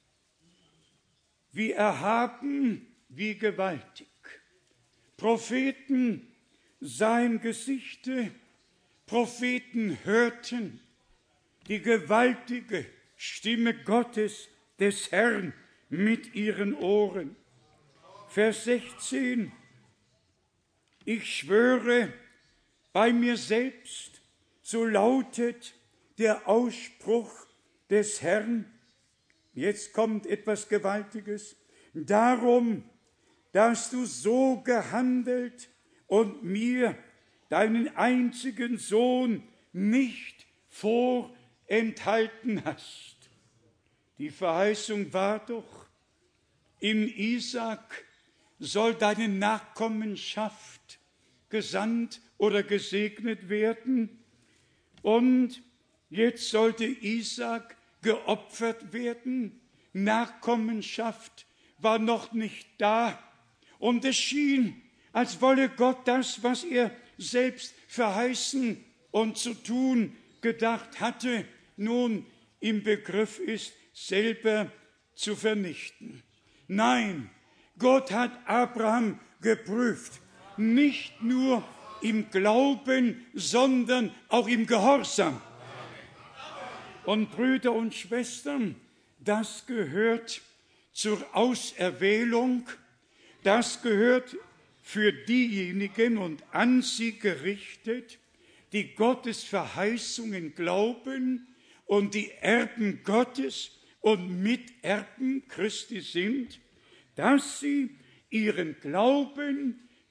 A: Wie erhaben, wie gewaltig. Propheten sahen Gesichte, Propheten hörten die gewaltige Stimme Gottes, des Herrn, mit ihren Ohren. Vers sechzehn. Ich schwöre bei mir selbst, so lautet der Ausspruch des Herrn. Jetzt kommt etwas Gewaltiges. Darum, dass du so gehandelt und mir deinen einzigen Sohn nicht vorenthalten hast. Die Verheißung war doch, in Isaak soll deine Nachkommenschaft gesandt oder gesegnet werden. Und jetzt sollte Isaak geopfert werden. Nachkommenschaft war noch nicht da. Und es schien, als wolle Gott das, was er selbst verheißen und zu tun gedacht hatte, nun im Begriff ist, selber zu vernichten. Nein, Gott hat Abraham geprüft, nicht nur im Glauben, sondern auch im Gehorsam. Und Brüder und Schwestern, das gehört zur Auserwählung, das gehört für diejenigen und an sie gerichtet, die Gottes Verheißungen glauben und die Erben Gottes und Miterben Christi sind, dass sie ihren Glauben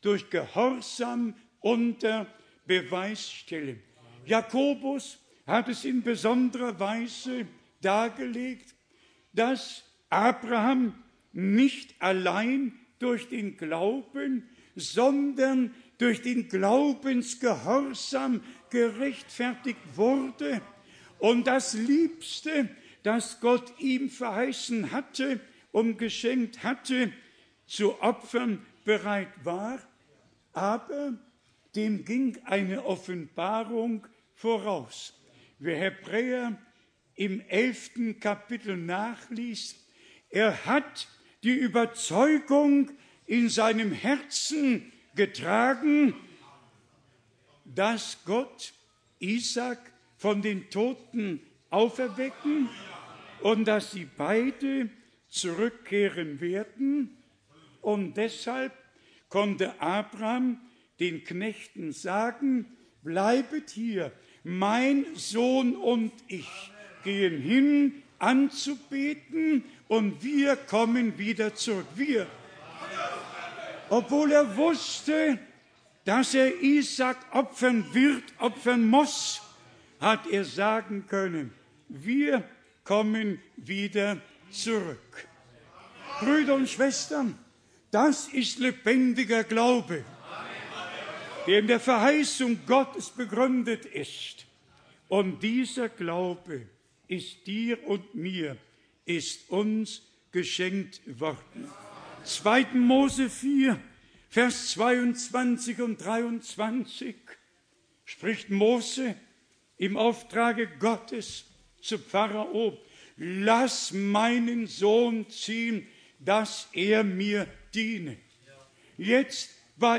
A: durch Gehorsam unter Beweis stellen. Jakobus hat es in besonderer Weise dargelegt, dass Abraham nicht allein durch den Glauben, sondern durch den Glaubensgehorsam gerechtfertigt wurde und das Liebste, das Gott ihm verheißen hatte und geschenkt hatte, zu opfern bereit war, aber dem ging eine Offenbarung voraus. Wer Hebräer im elften Kapitel nachliest, er hat die Überzeugung in seinem Herzen getragen, dass Gott Isaak von den Toten auferwecken und dass sie beide zurückkehren werden. Und deshalb konnte Abraham den Knechten sagen, bleibet hier, mein Sohn und ich gehen hin, anzubeten, und wir kommen wieder zurück. Wir. Obwohl er wusste, dass er Isaak opfern wird, opfern muss, hat er sagen können, wir kommen wieder zurück. Brüder und Schwestern, das ist lebendiger Glaube, der in der Verheißung Gottes begründet ist. Und dieser Glaube ist dir und mir, ist uns geschenkt worden. zweiter Mose vier, Vers zweiundzwanzig und dreiundzwanzig spricht Mose im Auftrage Gottes zu Pharao, lass meinen Sohn ziehen, dass er mir diene. Jetzt war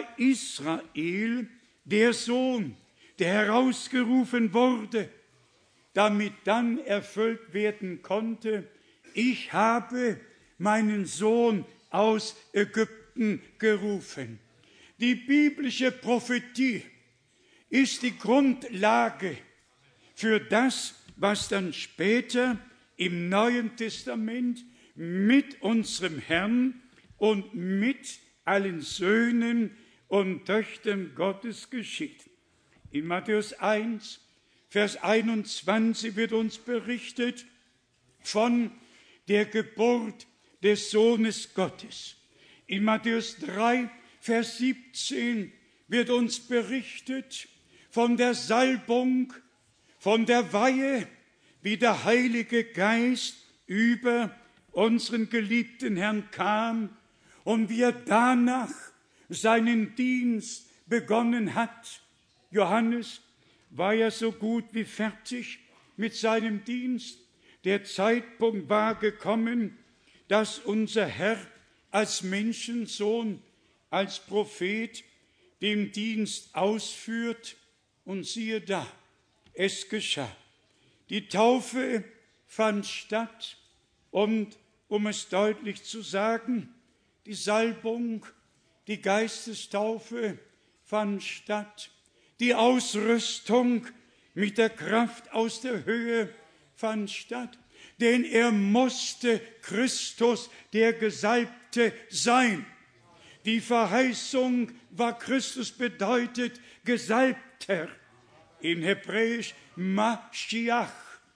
A: Israel der Sohn, der herausgerufen wurde, damit dann erfüllt werden konnte, ich habe meinen Sohn aus Ägypten gerufen. Die biblische Prophetie ist die Grundlage für das, was dann später im Neuen Testament mit unserem Herrn und mit allen Söhnen und Töchtern Gottes geschieht. In Matthäus eins, Vers einundzwanzig wird uns berichtet von der Geburt des Sohnes Gottes. In Matthäus drei, Vers siebzehn wird uns berichtet von der Salbung, von der Weihe, wie der Heilige Geist über unseren geliebten Herrn kam und wie er danach seinen Dienst begonnen hat. Johannes war ja so gut wie fertig mit seinem Dienst. Der Zeitpunkt war gekommen, dass unser Herr als Menschensohn, als Prophet den Dienst ausführt. Und siehe da, es geschah. Die Taufe fand statt und, um es deutlich zu sagen, die Salbung, die Geistestaufe fand statt. Die Ausrüstung mit der Kraft aus der Höhe fand statt, denn er musste Christus, der Gesalbte, sein. Die Verheißung war, Christus bedeutet Gesalbter, in Hebräisch Maschiach,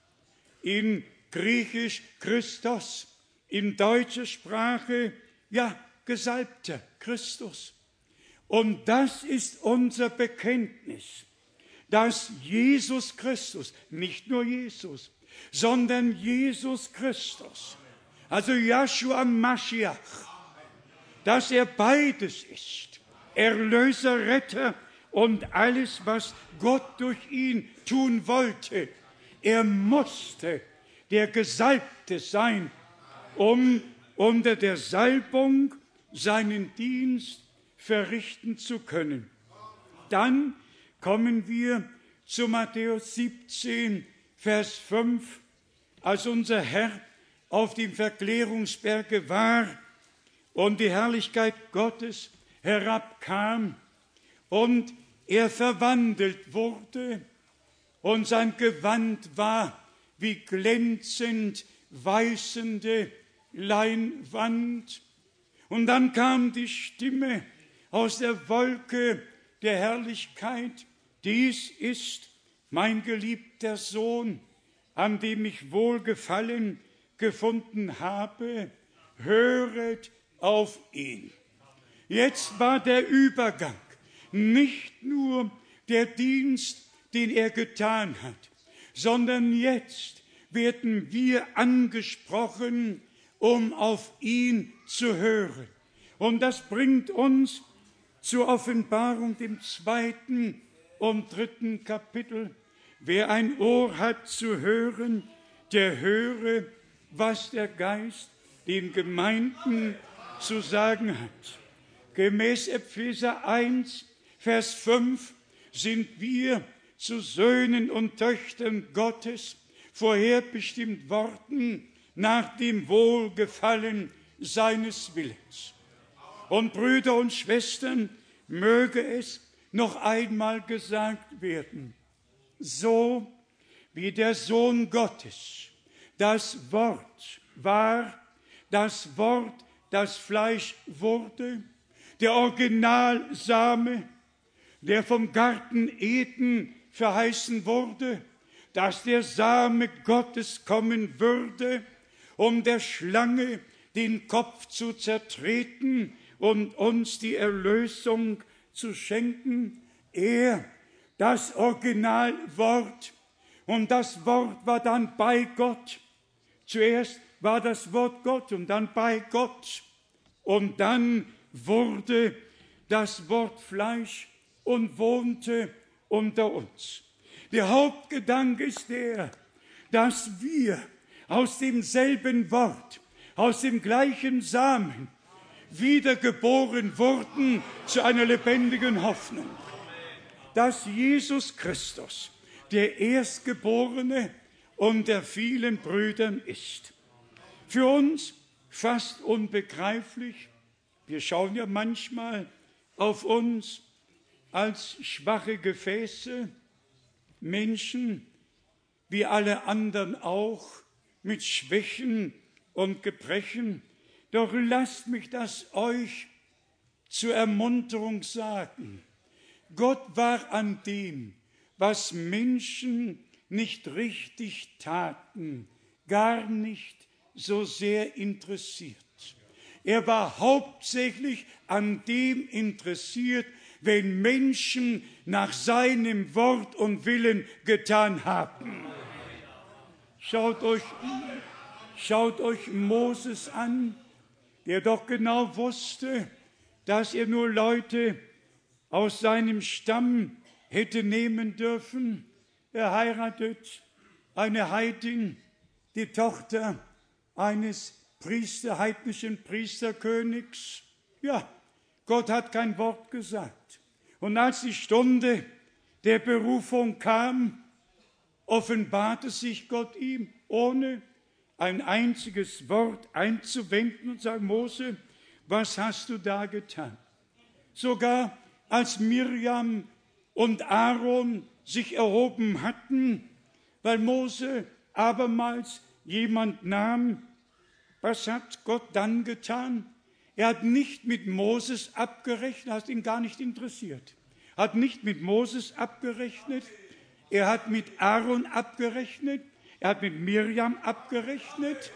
A: in Griechisch Christos, in deutscher Sprache, ja, Gesalbter, Christus. Und das ist unser Bekenntnis, dass Jesus Christus, nicht nur Jesus, sondern Jesus Christus, also Joshua Maschiach, dass er beides ist, Erlöser, Retter und alles, was Gott durch ihn tun wollte. Er musste der Gesalbte sein, um unter der Salbung seinen Dienst verrichten zu können. Dann kommen wir zu Matthäus siebzehn, Vers fünf, als unser Herr auf dem Verklärungsberge war und die Herrlichkeit Gottes herabkam und er verwandelt wurde und sein Gewand war wie glänzend weißende Leinwand. Und dann kam die Stimme aus der Wolke der Herrlichkeit: Dies ist mein geliebter Sohn, an dem ich Wohlgefallen gefunden habe, höret auf ihn. Jetzt war der Übergang nicht nur der Dienst, den er getan hat, sondern jetzt werden wir angesprochen, um auf ihn zu hören. Und das bringt uns zur Offenbarung, dem zweiten und dritten Kapitel. Wer ein Ohr hat zu hören, der höre, was der Geist den Gemeinden zu sagen hat. Gemäß Epheser eins, Vers fünf sind wir zu Söhnen und Töchtern Gottes vorherbestimmt worden nach dem Wohlgefallen seines Willens. Und Brüder und Schwestern, möge es noch einmal gesagt werden: So wie der Sohn Gottes das Wort war, das Wort, das Fleisch wurde, der Originalsame, der vom Garten Eden verheißen wurde, dass der Same Gottes kommen würde, um der Schlange den Kopf zu zertreten und uns die Erlösung zu schenken. Er, das Originalwort, und das Wort war dann bei Gott. Zuerst war das Wort Gott und dann bei Gott. Und dann wurde das Wort Fleisch und wohnte unter uns. Der Hauptgedanke ist der, dass wir aus demselben Wort, aus dem gleichen Samen wiedergeboren wurden zu einer lebendigen Hoffnung. Dass Jesus Christus der Erstgeborene unter vielen Brüdern ist. Für uns fast unbegreiflich. Wir schauen ja manchmal auf uns als schwache Gefäße, Menschen, wie alle anderen auch, mit Schwächen und Gebrechen. Doch lasst mich das euch zur Ermunterung sagen. Gott war an dem, was Menschen nicht richtig taten, gar nicht so sehr interessiert. Er war hauptsächlich an dem interessiert, wenn Menschen nach seinem Wort und Willen getan haben. Schaut euch, schaut euch Moses an, der doch genau wusste, dass er nur Leute aus seinem Stamm hätte nehmen dürfen. Er heiratet eine Heidin, die Tochter eines Priester, heidnischen Priesterkönigs. Ja, Gott hat kein Wort gesagt. Und als die Stunde der Berufung kam, offenbarte sich Gott ihm, ohne ein einziges Wort einzuwenden und sagt: Mose, was hast du da getan? Sogar als Mirjam und Aaron sich erhoben hatten, weil Mose abermals jemand nahm, was hat Gott dann getan? Er hat nicht mit Moses abgerechnet, hat ihn gar nicht interessiert. Hat nicht mit Moses abgerechnet, er hat mit Aaron abgerechnet, er hat mit Mirjam abgerechnet.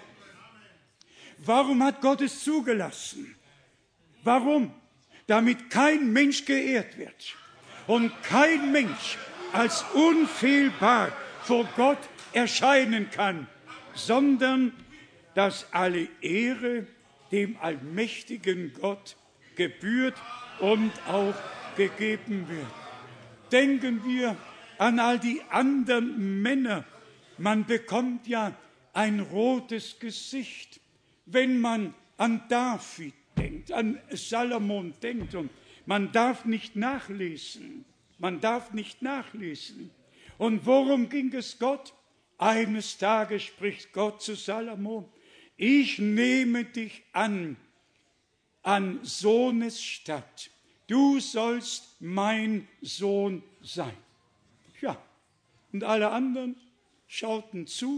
A: Warum hat Gott es zugelassen? Warum? Damit kein Mensch geehrt wird und kein Mensch als unfehlbar vor Gott erscheinen kann, sondern dass alle Ehre dem allmächtigen Gott gebührt und auch gegeben wird. Denken wir an all die anderen Männer. Man bekommt ja ein rotes Gesicht, wenn man an David denkt, an Salomon denkt, und man darf nicht nachlesen. Man darf nicht nachlesen. Und worum ging es Gott? Eines Tages spricht Gott zu Salomon: Ich nehme dich an, an Sohnes statt. Du sollst mein Sohn sein. Ja, und alle anderen schauten zu.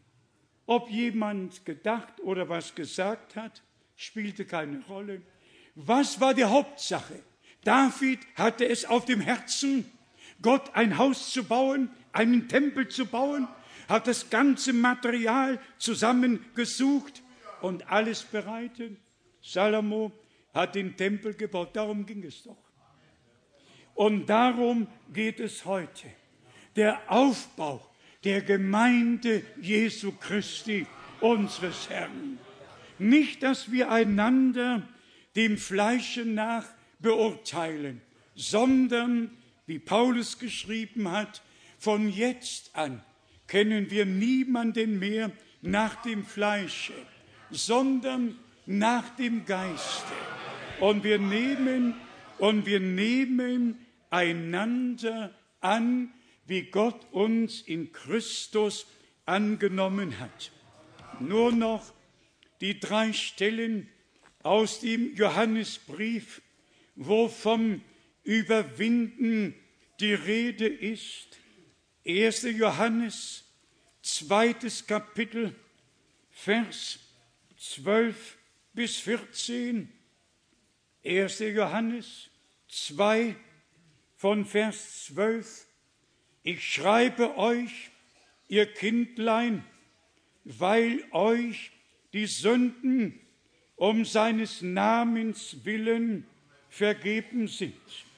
A: Ob jemand gedacht oder was gesagt hat, spielte keine Rolle. Was war die Hauptsache? David hatte es auf dem Herzen, Gott ein Haus zu bauen, einen Tempel zu bauen, hat das ganze Material zusammengesucht und alles bereitet. Salomo hat den Tempel gebaut, darum ging es doch. Und darum geht es heute. Der Aufbau der Gemeinde Jesu Christi, unseres Herrn. Nicht, dass wir einander dem Fleische nach beurteilen, sondern, wie Paulus geschrieben hat, von jetzt an kennen wir niemanden mehr nach dem Fleische, sondern nach dem Geiste. Und wir nehmen, und wir nehmen einander an, wie Gott uns in Christus angenommen hat. Nur noch die drei Stellen aus dem Johannesbrief, wo vom Überwinden die Rede ist. erster Johannes, zweites Kapitel, Vers zwölf bis vierzehn. erster Johannes zwei, von Vers zwölf. Ich schreibe euch, ihr Kindlein, weil euch die Sünden um seines Namens willen vergeben sind.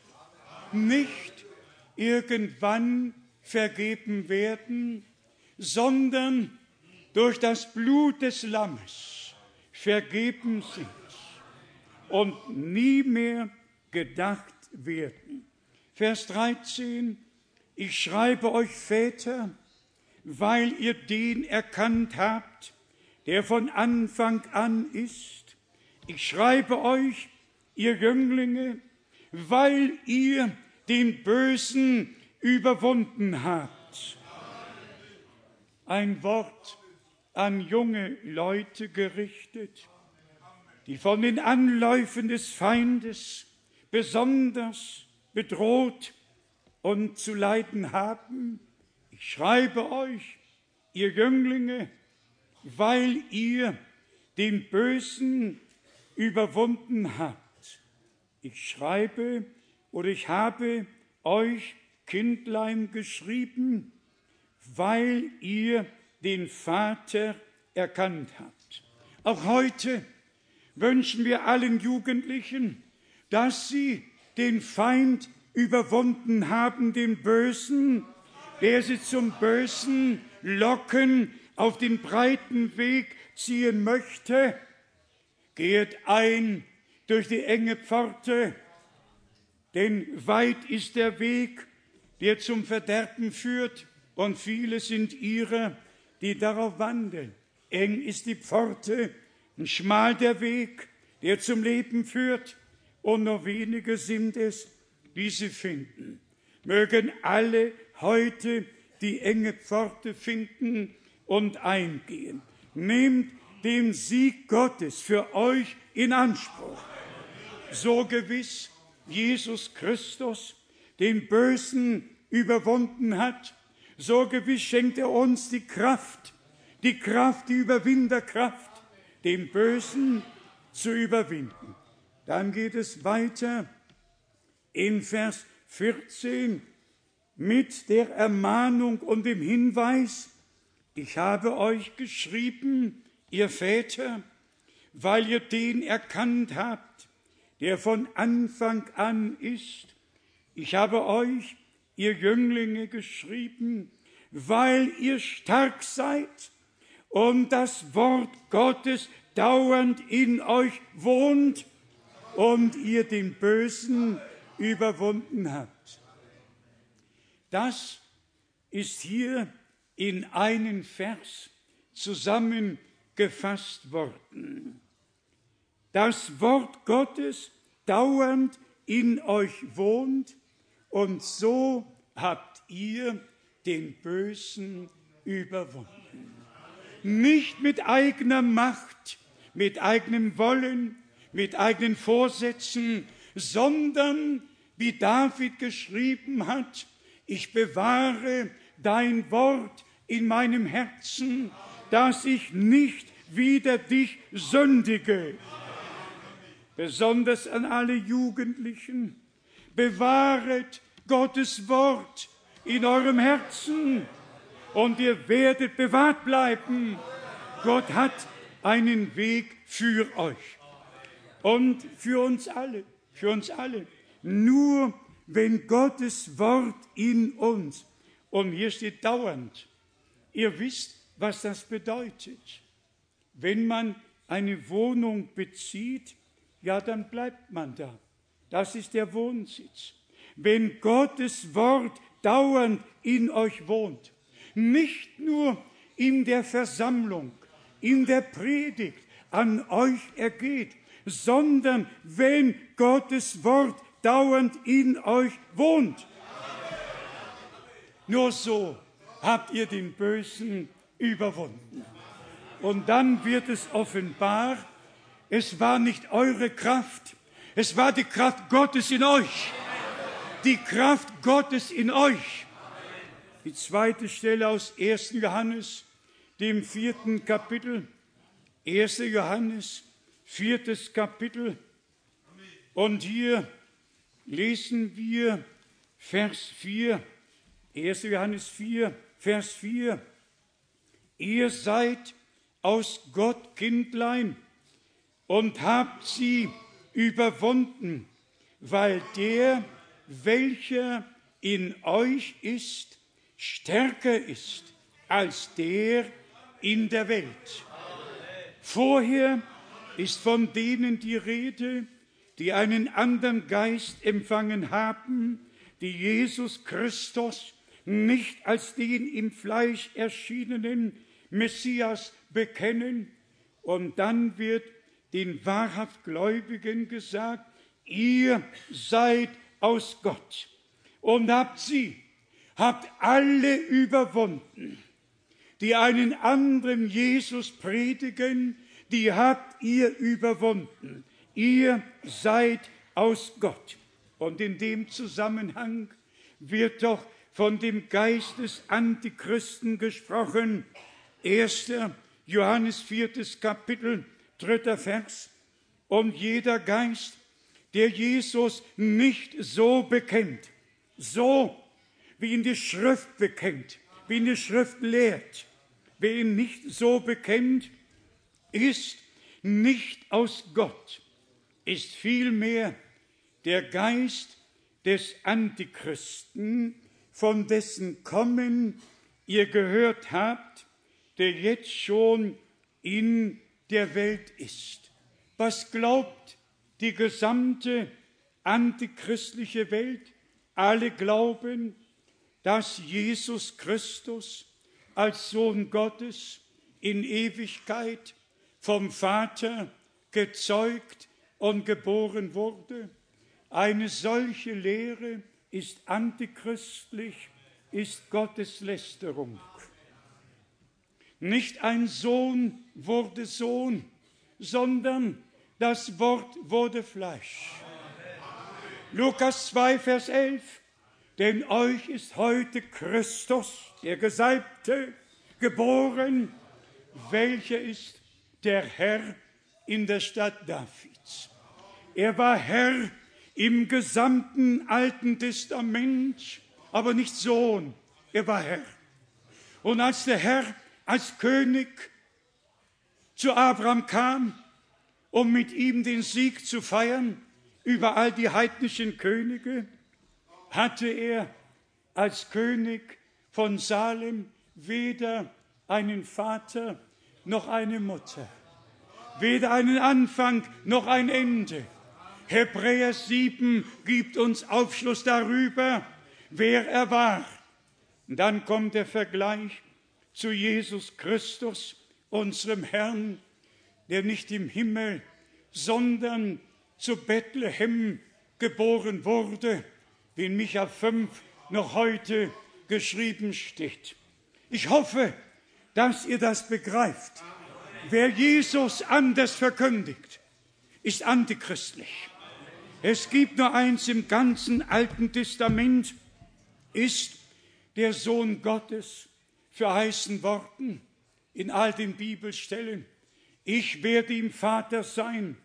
A: Nicht irgendwann vergeben werden, sondern durch das Blut des Lammes vergeben sind und nie mehr gedacht werden. Vers dreizehn. Ich schreibe euch, Väter, weil ihr den erkannt habt, der von Anfang an ist. Ich schreibe euch, ihr Jünglinge, weil ihr den Bösen überwunden habt. Ein Wort an junge Leute gerichtet, die von den Anläufen des Feindes besonders bedroht und zu leiden haben. Ich schreibe euch, ihr Jünglinge, weil ihr den Bösen überwunden habt. Ich schreibe oder ich habe euch, Kindlein, geschrieben, weil ihr den Vater erkannt habt. Auch heute wünschen wir allen Jugendlichen, dass sie den Feind überwunden haben, den Bösen, der sie zum Bösen locken, auf den breiten Weg ziehen möchte. Geht ein durch die enge Pforte, denn weit ist der Weg, der zum Verderben führt, und viele sind ihrer, die darauf wandeln. Eng ist die Pforte und schmal der Weg, der zum Leben führt, und nur wenige sind es, die sie finden. Mögen alle heute die enge Pforte finden und eingehen. Nehmt den Sieg Gottes für euch in Anspruch. So gewiss Jesus Christus den Bösen überwunden hat, so gewiss schenkt er uns die Kraft, die Kraft, die Überwinderkraft, den Bösen zu überwinden. Dann geht es weiter in Vers vierzehn mit der Ermahnung und dem Hinweis: Ich habe euch geschrieben, ihr Väter, weil ihr den erkannt habt, der von Anfang an ist. Ich habe euch, ihr Jünglinge, geschrieben, weil ihr stark seid und das Wort Gottes dauernd in euch wohnt und ihr den Bösen überwunden habt. Das ist hier in einen Vers zusammengefasst worden. Das Wort Gottes dauernd in euch wohnt und so habt ihr den Bösen überwunden. Nicht mit eigener Macht, mit eigenem Wollen, mit eigenen Vorsätzen, sondern, wie David geschrieben hat, ich bewahre dein Wort in meinem Herzen, dass ich nicht wider dich sündige. besonders an alle Jugendlichen, bewahret Gottes Wort in eurem Herzen und ihr werdet bewahrt bleiben. Gott hat einen Weg für euch und für uns alle, für uns alle. Nur wenn Gottes Wort in uns, und hier steht dauernd, ihr wisst, was das bedeutet. Wenn man eine Wohnung bezieht, ja, dann bleibt man da. Das ist der Wohnsitz. Wenn Gottes Wort dauernd in euch wohnt, nicht nur in der Versammlung, in der Predigt an euch ergeht, sondern wenn Gottes Wort dauernd in euch wohnt. Nur so habt ihr den Bösen überwunden. Und dann wird es offenbar, es war nicht eure Kraft, es war die Kraft Gottes in euch. Die Kraft Gottes in euch. Die zweite Stelle aus ersten Johannes, dem vierten Kapitel. erster Johannes, viertes Kapitel. Und hier lesen wir Vers vier. erster Johannes vier, Vers vier. Ihr seid aus Gott Kindlein und habt sie überwunden, weil der, welcher in euch ist, stärker ist als der in der Welt. Vorher ist von denen die Rede, die einen anderen Geist empfangen haben, die Jesus Christus nicht als den im Fleisch erschienenen Messias bekennen. Und dann wird den wahrhaft Gläubigen gesagt, ihr seid aus Gott und habt sie, habt alle überwunden, die einen anderen Jesus predigen, die habt ihr überwunden. Ihr seid aus Gott. Und in dem Zusammenhang wird doch von dem Geist des Antichristen gesprochen. erster Johannes viertes Kapitel, dritter Vers. Und jeder Geist, der Jesus nicht so bekennt, so wie ihn die Schrift bekennt, wie ihn die Schrift lehrt, wer ihn nicht so bekennt, ist nicht aus Gott, ist vielmehr der Geist des Antichristen, von dessen Kommen ihr gehört habt, der jetzt schon in der Welt ist. Was glaubt die gesamte antichristliche Welt? Alle glauben, dass Jesus Christus als Sohn Gottes in Ewigkeit vom Vater gezeugt und geboren wurde. Eine solche Lehre ist antichristlich, ist Gotteslästerung. Nicht ein Sohn wurde Sohn, sondern das Wort wurde Fleisch. Lukas zwei, Vers elf. Denn euch ist heute Christus, der Gesalbte, geboren, welcher ist der Herr in der Stadt Davids. Er war Herr im gesamten Alten Testament, aber nicht Sohn, er war Herr. Und als der Herr als König zu Abraham kam, um mit ihm den Sieg zu feiern über all die heidnischen Könige, hatte er als König von Salem weder einen Vater noch eine Mutter, weder einen Anfang noch ein Ende. Hebräer sieben gibt uns Aufschluss darüber, wer er war. Und dann kommt der Vergleich zu Jesus Christus, unserem Herrn, der nicht im Himmel, sondern zu Bethlehem geboren wurde, wie in Micha fünf noch heute geschrieben steht. Ich hoffe, dass ihr das begreift. Wer Jesus anders verkündigt, ist antichristlich. Es gibt nur eins im ganzen Alten Testament, ist der Sohn Gottes verheißen worden in all den Bibelstellen. Ich werde ihm Vater sein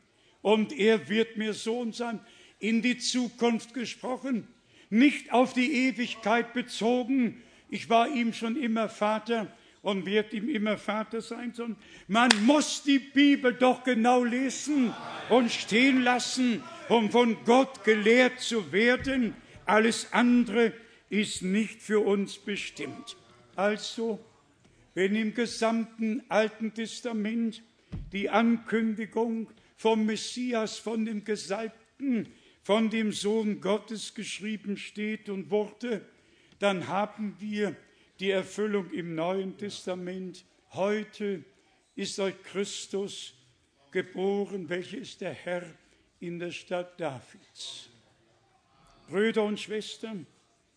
A: und er wird mir Sohn sein. In die Zukunft gesprochen, nicht auf die Ewigkeit bezogen. Ich war ihm schon immer Vater und werde ihm immer Vater sein, sondern man muss die Bibel doch genau lesen und stehen lassen, um von Gott gelehrt zu werden. Alles andere ist nicht für uns bestimmt. Also, wenn im gesamten Alten Testament die Ankündigung vom Messias, von dem Gesalbten, von dem Sohn Gottes geschrieben steht und wurde, dann haben wir die Erfüllung im Neuen Testament. Heute ist euch Christus geboren, welcher ist der Herr in der Stadt Davids. Brüder und Schwestern,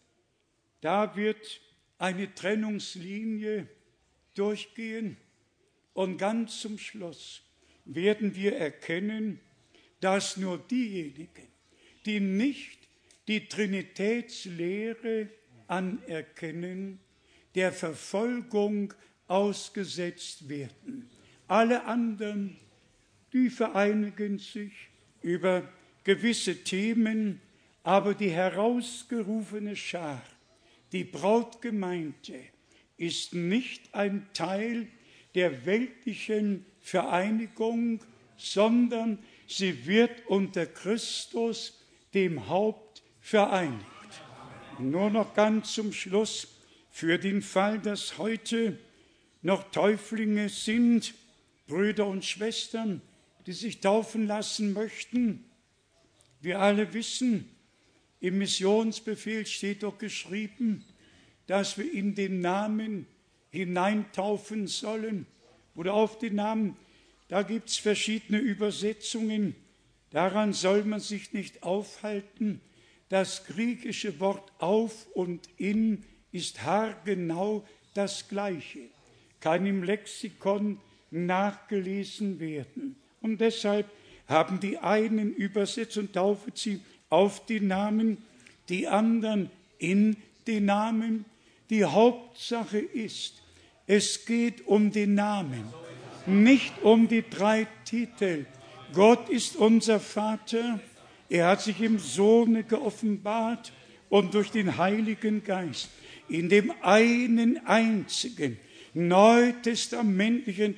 A: da wird eine Trennungslinie durchgehen und ganz zum Schluss werden wir erkennen, dass nur diejenigen, die nicht die Trinitätslehre anerkennen, der Verfolgung ausgesetzt werden. Alle anderen, die vereinigen sich über gewisse Themen, aber die herausgerufene Schar, die Brautgemeinde, ist nicht ein Teil der weltlichen Vereinigung, sondern sie wird unter Christus, dem Haupt, vereinigt. Nur noch ganz zum Schluss, für den Fall, dass heute noch Täuflinge sind, Brüder und Schwestern, die sich taufen lassen möchten. Wir alle wissen, im Missionsbefehl steht doch geschrieben, dass wir in den Namen hineintaufen sollen oder auf den Namen. Da gibt es verschiedene Übersetzungen. Daran soll man sich nicht aufhalten. Das griechische Wort auf und in ist haargenau das Gleiche, kann im Lexikon nachgelesen werden. Und deshalb haben die einen übersetzt und taufen sie auf den Namen, die anderen in den Namen. Die Hauptsache ist, es geht um den Namen, nicht um die drei Titel. Gott ist unser Vater, er hat sich im Sohne geoffenbart und durch den Heiligen Geist in dem einen einzigen neutestamentlichen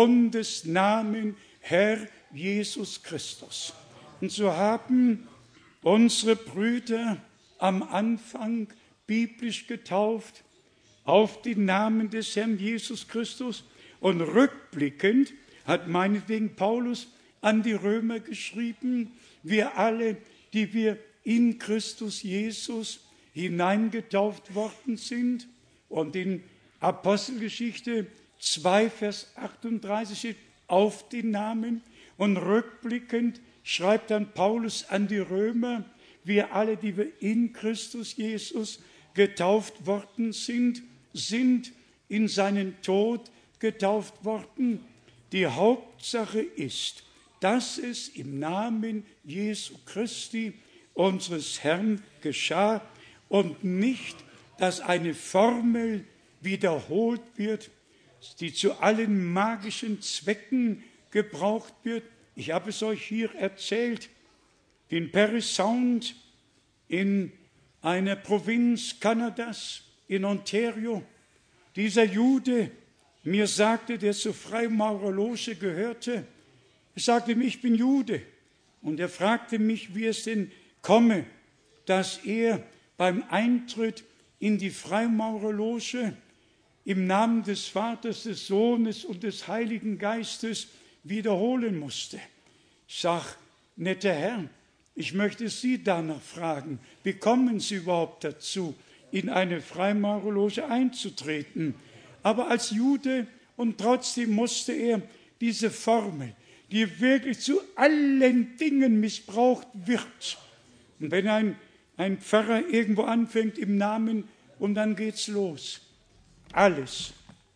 A: Bundesnamen Herr Jesus Christus. Und so haben unsere Brüder am Anfang biblisch getauft auf den Namen des Herrn Jesus Christus und rückblickend hat meinetwegen Paulus an die Römer geschrieben, wir alle, die wir in Christus Jesus hineingetauft worden sind. Und in Apostelgeschichte zwei, Vers achtunddreißig steht, auf den Namen. Und rückblickend schreibt dann Paulus an die Römer, wir alle, die wir in Christus Jesus getauft worden sind, sind in seinen Tod getauft worden. Die Hauptsache ist, dass es im Namen Jesu Christi, unseres Herrn, geschah und nicht, dass eine Formel wiederholt wird, die zu allen magischen Zwecken gebraucht wird. Ich habe es euch hier erzählt, in Parry Sound, in einer Provinz Kanadas, in Ontario, dieser Jude mir sagte, der zur Freimaurerloge gehörte, er sagte mir, ich bin Jude. Und er fragte mich, wie es denn komme, dass er beim Eintritt in die Freimaurerloge im Namen des Vaters, des Sohnes und des Heiligen Geistes wiederholen musste. Ich sag, netter Herr, ich möchte Sie danach fragen, wie kommen Sie überhaupt dazu, in eine Freimaurerloge einzutreten? Aber als Jude, und trotzdem musste er diese Formel, die wirklich zu allen Dingen missbraucht wird. Und wenn ein, ein Pfarrer irgendwo anfängt im Namen und dann geht's los. Alles,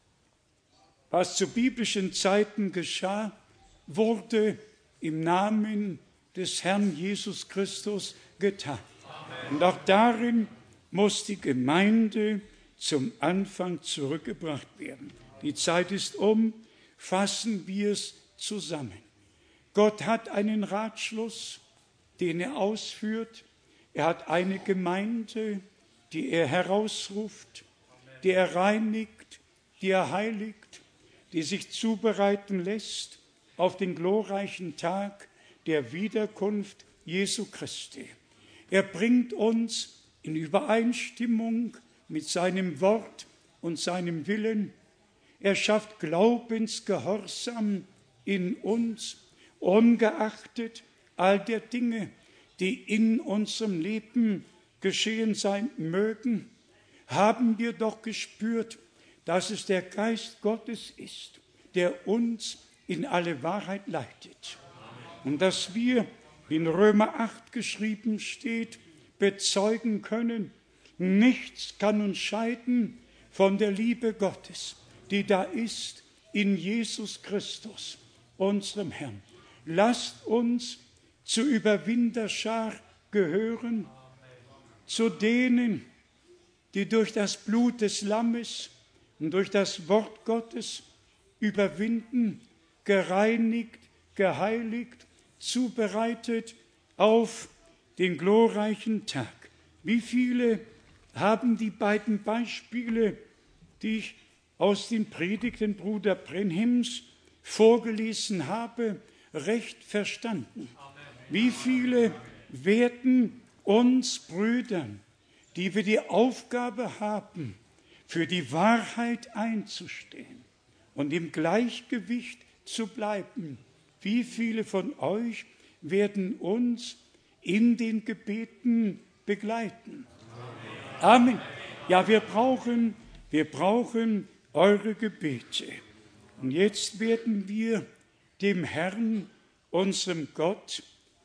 A: was zu biblischen Zeiten geschah, wurde im Namen des Herrn Jesus Christus getan. Und auch darin muss die Gemeinde zum Anfang zurückgebracht werden. Die Zeit ist um, fassen wir es zusammen. Gott hat einen Ratschluss, den er ausführt. Er hat eine Gemeinde, die er herausruft, die er reinigt, die er heiligt, die sich zubereiten lässt auf den glorreichen Tag der Wiederkunft Jesu Christi. Er bringt uns in Übereinstimmung mit seinem Wort und seinem Willen. Er schafft Glaubensgehorsam in uns, ungeachtet all der Dinge, die in unserem Leben geschehen sein mögen, haben wir doch gespürt, dass es der Geist Gottes ist, der uns in alle Wahrheit leitet. Und dass wir, wie in Römer acht geschrieben steht, bezeugen können, nichts kann uns scheiden von der Liebe Gottes, die da ist in Jesus Christus, unserem Herrn. Lasst uns zur Überwinderschar gehören, zu denen, die durch das Blut des Lammes und durch das Wort Gottes überwinden, gereinigt, geheiligt, zubereitet auf den glorreichen Tag. Wie viele haben die beiden Beispiele, die ich aus den Predigten Bruder Brenhims vorgelesen habe, recht verstanden? Wie viele werden uns Brüdern, die wir die Aufgabe haben, für die Wahrheit einzustehen und im Gleichgewicht zu bleiben, wie viele von euch werden uns in den Gebeten begleiten? Amen. Ja, wir brauchen, wir brauchen eure Gebete. Und jetzt werden wir dem Herrn, unserem Gott,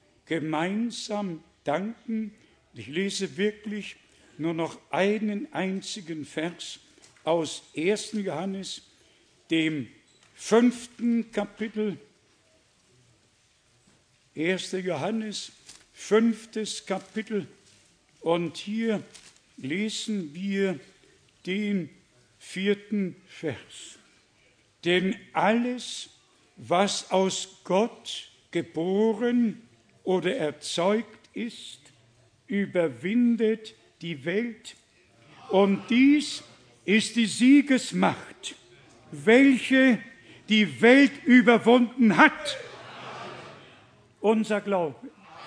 A: gemeinsam danken. Ich lese wirklich nur noch einen einzigen Vers aus ersten Johannes, dem fünften Kapitel. erster Johannes, fünftes Kapitel. Und hier lesen wir den vierten Vers. Denn alles, was aus Gott geboren oder erzeugt ist, überwindet die Welt. Und dies ist die Siegesmacht, welche die Welt überwunden hat. Unser Glaube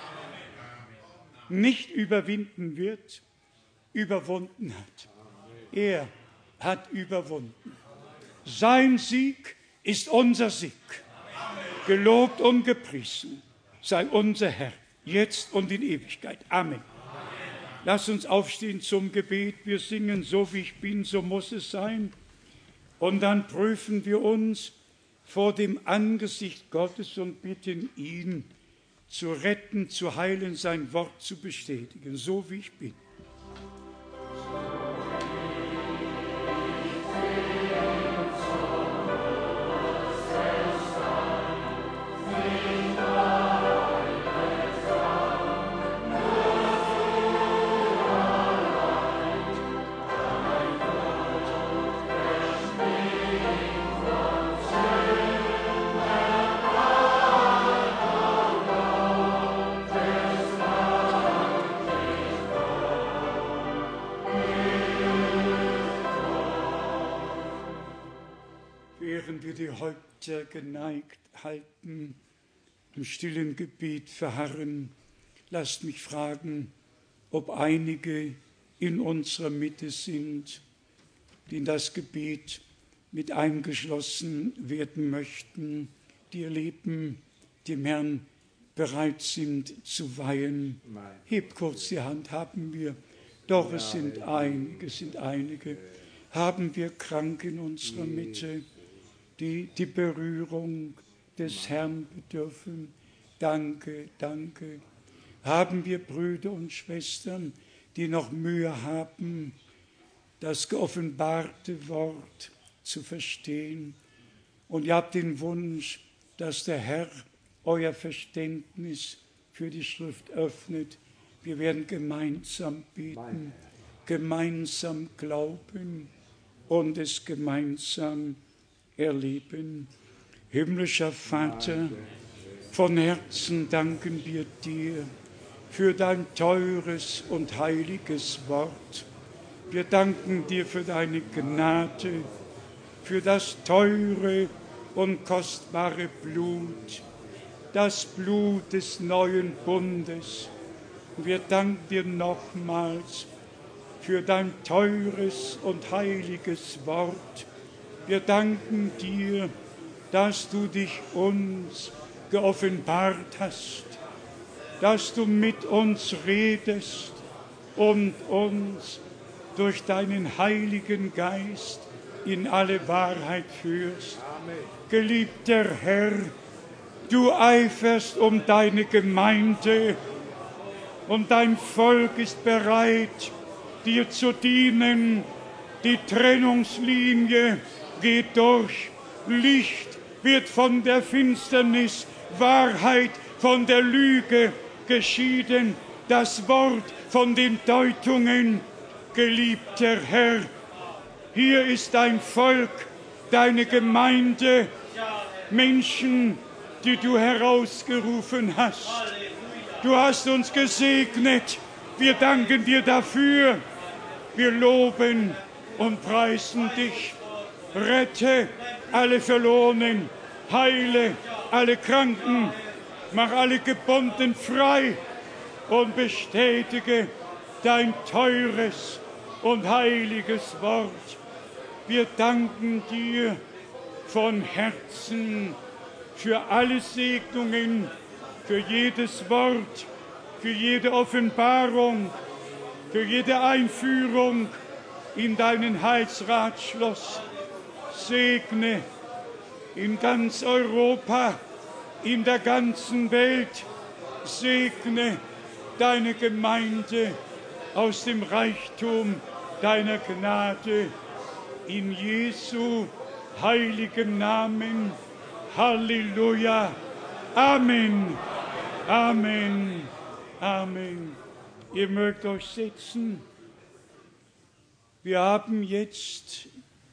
A: nicht überwinden wird, überwunden hat. Er hat überwunden. Sein Sieg ist unser Sieg. Gelobt und gepriesen sei unser Herr, jetzt und in Ewigkeit. Amen. Lass uns aufstehen zum Gebet. Wir singen, so wie ich bin, so muss es sein. Und dann prüfen wir uns vor dem Angesicht Gottes und bitten ihn, zu retten, zu heilen, sein Wort zu bestätigen, so wie ich bin. Die Häupter geneigt halten, im stillen Gebet verharren. Lasst mich fragen, ob einige in unserer Mitte sind, die in das Gebet mit eingeschlossen werden möchten, die ihr Leben dem Herrn bereit sind zu weihen. Hebt kurz die Hand, haben wir, doch es sind einige, es sind einige, haben wir krank in unserer Mitte, die die Berührung des Herrn bedürfen. Danke, danke. Haben wir Brüder und Schwestern, die noch Mühe haben, das geoffenbarte Wort zu verstehen. Und ihr habt den Wunsch, dass der Herr euer Verständnis für die Schrift öffnet. Wir werden gemeinsam beten, gemeinsam glauben und es gemeinsam erleben. Himmlischer Vater, Von Herzen danken wir dir für dein teures und heiliges Wort. Wir danken dir für deine Gnade, für das teure und kostbare Blut, das Blut des neuen Bundes. Wir danken dir nochmals für dein teures und heiliges Wort. Wir danken dir, dass du dich uns geoffenbart hast, dass du mit uns redest und uns durch deinen Heiligen Geist in alle Wahrheit führst. Amen. Geliebter Herr, du eiferst um deine Gemeinde und dein Volk ist bereit, dir zu dienen. Die Trennungslinie geht durch. Licht wird von der Finsternis, Wahrheit von der Lüge geschieden, das Wort von den Deutungen. Geliebter Herr, hier ist dein Volk, deine Gemeinde, Menschen, die du herausgerufen hast. Du hast uns gesegnet. Wir danken dir dafür. Wir loben und preisen dich. Rette alle Verlorenen, heile alle Kranken, mach alle Gebundenen frei und bestätige dein teures und heiliges Wort. Wir danken dir von Herzen für alle Segnungen, für jedes Wort, für jede Offenbarung, für jede Einführung in deinen Heilsratschluss. Segne in ganz Europa, in der ganzen Welt. Segne deine Gemeinde aus dem Reichtum deiner Gnade. In Jesu heiligem Namen. Halleluja. Amen. Amen. Amen. Ihr mögt euch setzen. Wir haben jetzt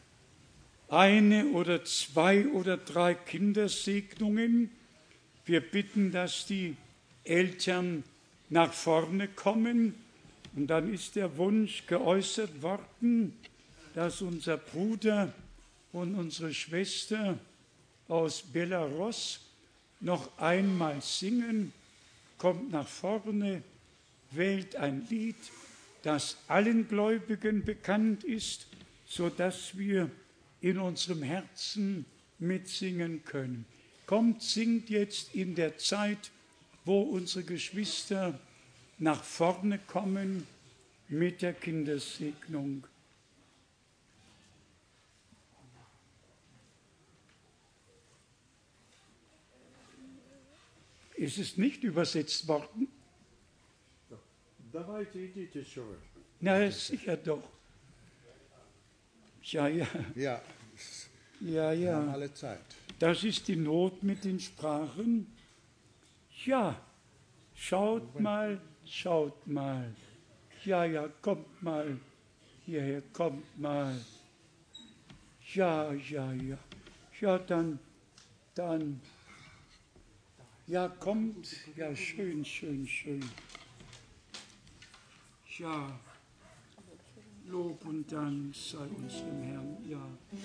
A: eine oder zwei oder drei Kindersegnungen. Wir bitten, dass die Eltern nach vorne kommen. Und dann ist der Wunsch geäußert worden, dass unser Bruder und unsere Schwester aus Belarus noch einmal singen. Kommt nach vorne, wählt ein Lied, das allen Gläubigen bekannt ist, sodass wir in unserem Herzen mitsingen können. Kommt, singt jetzt in der Zeit, wo unsere Geschwister nach vorne kommen mit der Kindersegnung. Ist es nicht übersetzt worden? Na, sicher doch. Ja, ja.
B: Ja,
A: ja, ja.
B: alle Zeit.
A: Das ist die Not mit den Sprachen. Ja, schaut mal, schaut mal. Ja, ja, kommt mal hierher, kommt mal. Ja, ja, ja. Ja, dann, dann. Ja, kommt. Ja, schön, schön, schön. Ja. Lob und Dank sei unserem Herrn, ja.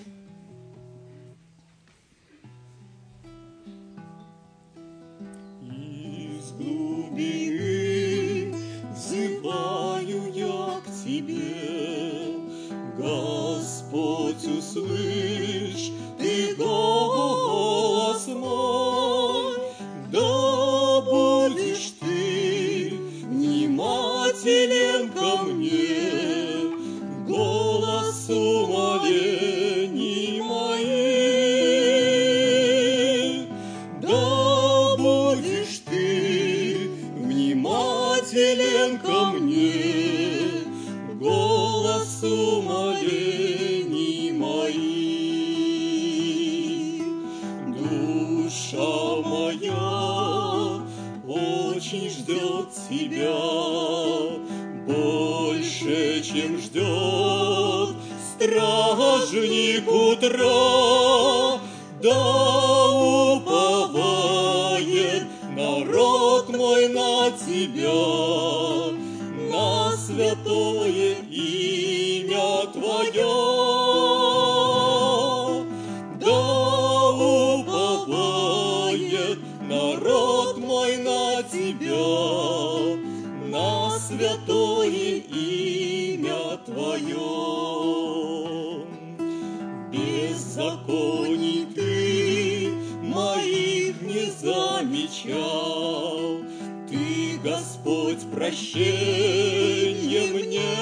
L: Из глубины взываю я к Тебе, Господь, услышь Ты голос мой, да будешь Ты внимателен ко мне, голос умолений моих. Да будешь ты внимателен ко мне, голос умолений моих. Душа моя очень ждет тебя, больше, чем ждет стражник утра, да уповает народ мой на Тебя, на святое имя Твое. Да уповает народ мой на Тебя, на святое имя Твое. Беззаконий Ты моих не замечал, Ты, Господь, прощение мне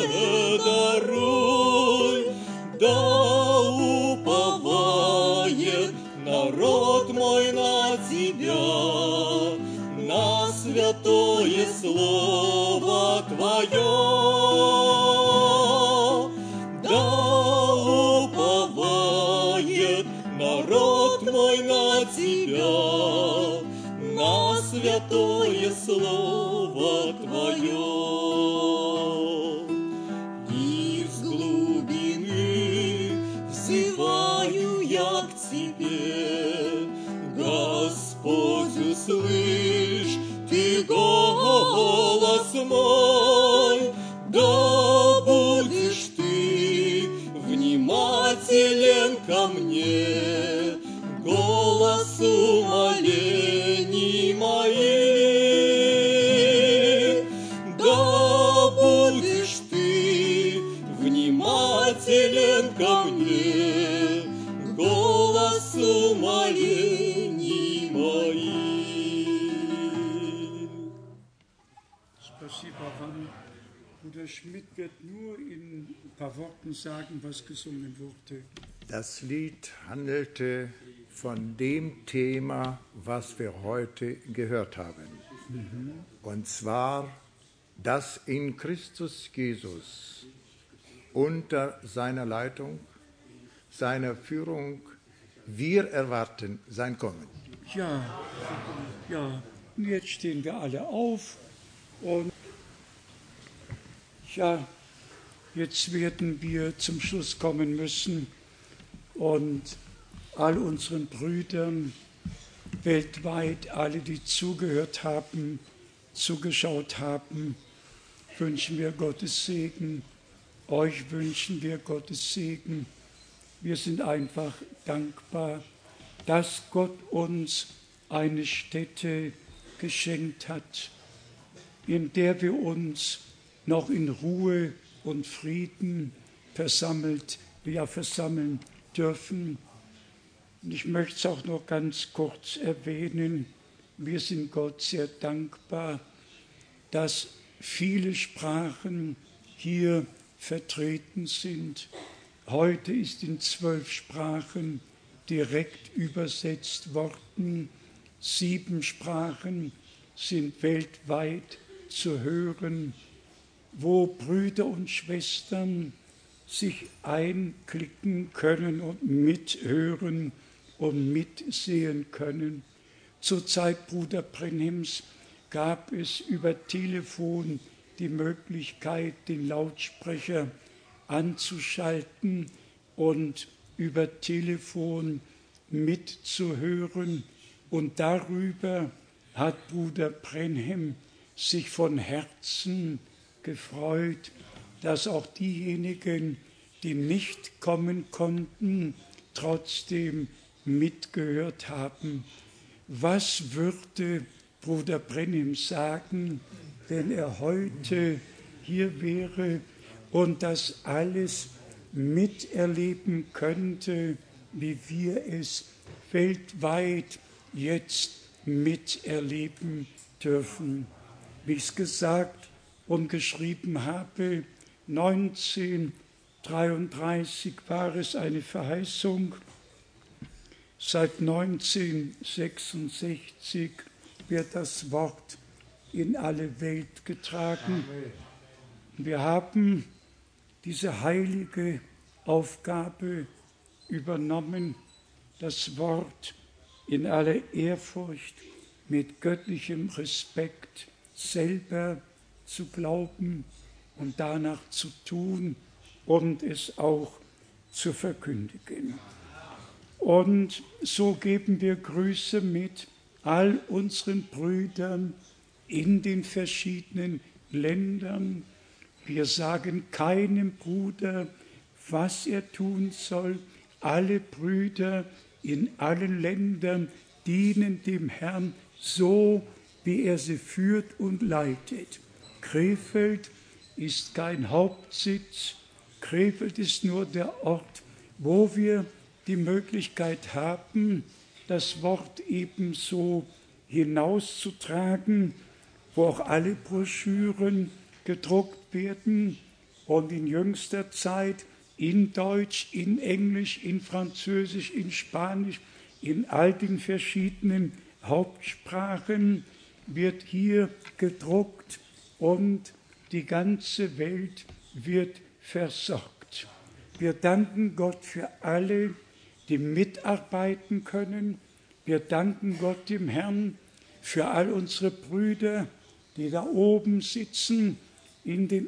L: даруй. Да уповает народ мой на Тебя, на святое слово Твое. Да уповает народ мой на Тебя, на святое слово Твое. Из глубины взываю я к Тебе, Господь, услышь Ты голос мой. Да будешь Ты внимателен ко мне, голосу молений моих. Да будешь Ты внимателен ко мне, голосу молений моих.
A: Spasiba Ram. Bruder Schmidt wird nur in ein paar Worten sagen, was gesungen wurde.
M: Das Lied handelte von dem Thema, was wir heute gehört haben. Mhm. Und zwar, dass in Christus Jesus unter seiner Leitung, seiner Führung, wir erwarten sein Kommen.
A: Ja, ja, und jetzt stehen wir alle auf und ja, jetzt werden wir zum Schluss kommen müssen und all unseren Brüdern weltweit, alle, die zugehört haben, zugeschaut haben, wünschen wir Gottes Segen. Euch wünschen wir Gottes Segen. Wir sind einfach dankbar, dass Gott uns eine Stätte geschenkt hat, in der wir uns noch in Ruhe und Frieden versammelt, ja versammeln dürfen. Und ich möchte es auch noch ganz kurz erwähnen, wir sind Gott sehr dankbar, dass viele Sprachen hier vertreten sind. Heute ist in zwölf Sprachen direkt übersetzt worden. Sieben Sprachen sind weltweit zu hören, wo Brüder und Schwestern sich einklicken können und mithören und mitsehen können. Zur Zeit Bruder Brenhims gab es über Telefon die Möglichkeit, den Lautsprecher anzuschalten und über Telefon mitzuhören. Und darüber hat Bruder Brenhim sich von Herzen gefreut, dass auch diejenigen, die nicht kommen konnten, trotzdem mitgehört haben. Was würde Bruder Brenhim sagen, wenn er heute hier wäre und das alles miterleben könnte, wie wir es weltweit jetzt miterleben dürfen? Wie ich es gesagt und geschrieben habe, neunzehnhundertdreiunddreißig war es eine Verheißung. Seit neunzehnhundertsechsundsechzig wird das Wort in alle Welt getragen. Wir haben diese heilige Aufgabe übernommen, das Wort in aller Ehrfurcht, mit göttlichem Respekt selber zu glauben und danach zu tun und es auch zu verkündigen. Und so geben wir Grüße mit all unseren Brüdern in den verschiedenen Ländern. Wir sagen keinem Bruder, was er tun soll. Alle Brüder in allen Ländern dienen dem Herrn so, wie er sie führt und leitet. Krefeld ist kein Hauptsitz. Krefeld ist nur der Ort, wo wir die Möglichkeit haben, das Wort ebenso hinauszutragen, wo auch alle Broschüren gedruckt werden und in jüngster Zeit in Deutsch, in Englisch, in Französisch, in Spanisch, in all den verschiedenen Hauptsprachen wird hier gedruckt und die ganze Welt wird versorgt. Wir danken Gott für alle, die mitarbeiten können. Wir danken Gott, dem Herrn, für all unsere Brüder, die da oben sitzen, in den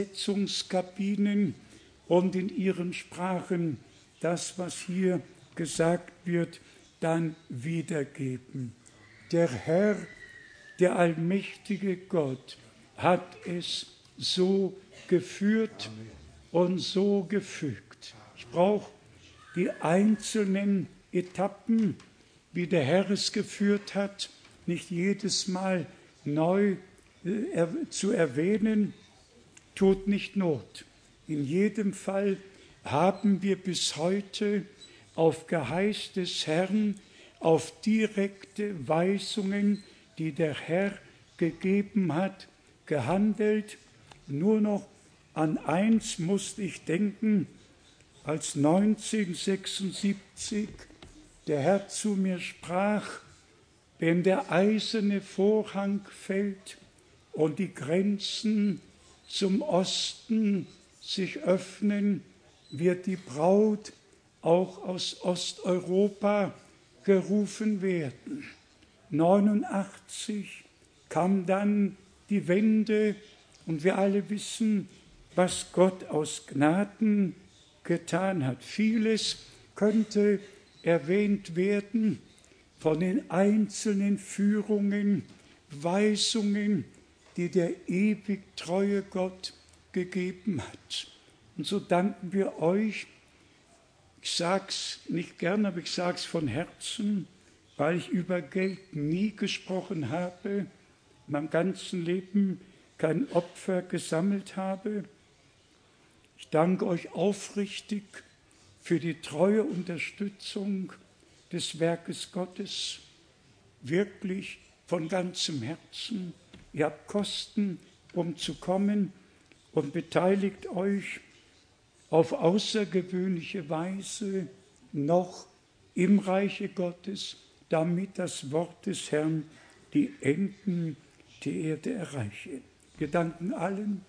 A: Übersetzungskabinen und in ihren Sprachen das, was hier gesagt wird, dann wiedergeben. Der Herr, der allmächtige Gott, hat es so geführt und so gefügt. Ich brauche die einzelnen Etappen, wie der Herr es geführt hat, nicht jedes Mal neu äh, zu erwähnen, tut nicht Not. In jedem Fall haben wir bis heute auf Geheiß des Herrn, auf direkte Weisungen, die der Herr gegeben hat, gehandelt. Nur noch an eins musste ich denken, als neunzehnhundertsechsundsiebzig der Herr zu mir sprach, wenn der eiserne Vorhang fällt und die Grenzen zum Osten sich öffnen, wird die Braut auch aus Osteuropa gerufen werden. neunundachtzig kam dann die Wende und wir alle wissen, was Gott aus Gnaden getan hat. Vieles könnte erwähnt werden von den einzelnen Führungen, Weisungen, die der ewig treue Gott gegeben hat. Und so danken wir euch. Ich sage es nicht gern, aber ich sage es von Herzen, weil ich über Geld nie gesprochen habe, in meinem ganzen Leben kein Opfer gesammelt habe. Ich danke euch aufrichtig für die treue Unterstützung des Werkes Gottes, wirklich von ganzem Herzen. Ihr habt Kosten, um zu kommen und beteiligt euch auf außergewöhnliche Weise noch im Reiche Gottes, damit das Wort des Herrn die Enden der Erde erreiche. Wir danken allen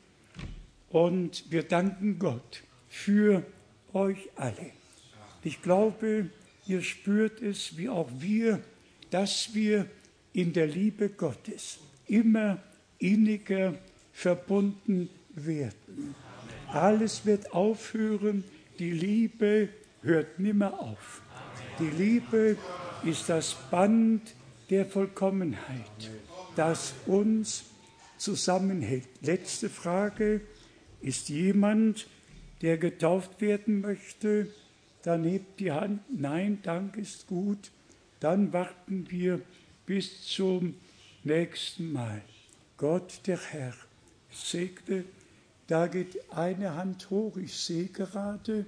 A: und wir danken Gott für euch alle. Ich glaube, ihr spürt es, wie auch wir, dass wir in der Liebe Gottes immer inniger verbunden werden. Alles wird aufhören, die Liebe hört nimmer auf. Die Liebe ist das Band der Vollkommenheit, das uns zusammenhält. Letzte Frage: Ist jemand, der getauft werden möchte? Dann hebt die Hand. Nein, Dank ist gut. Dann warten wir bis zum nächsten Mal. Gott, der Herr, segne. Da geht eine Hand hoch, ich sehe gerade,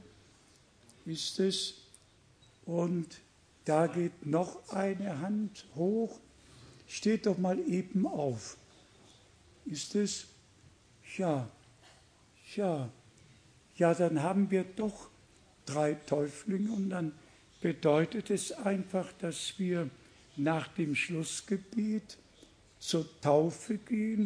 A: ist es, und da geht noch eine Hand hoch. Steht doch mal eben auf. Ist es? Ja, ja, ja, dann haben wir doch drei Täuflinge und dann bedeutet es einfach, dass wir nach dem Schlussgebet zur Taufe gehen.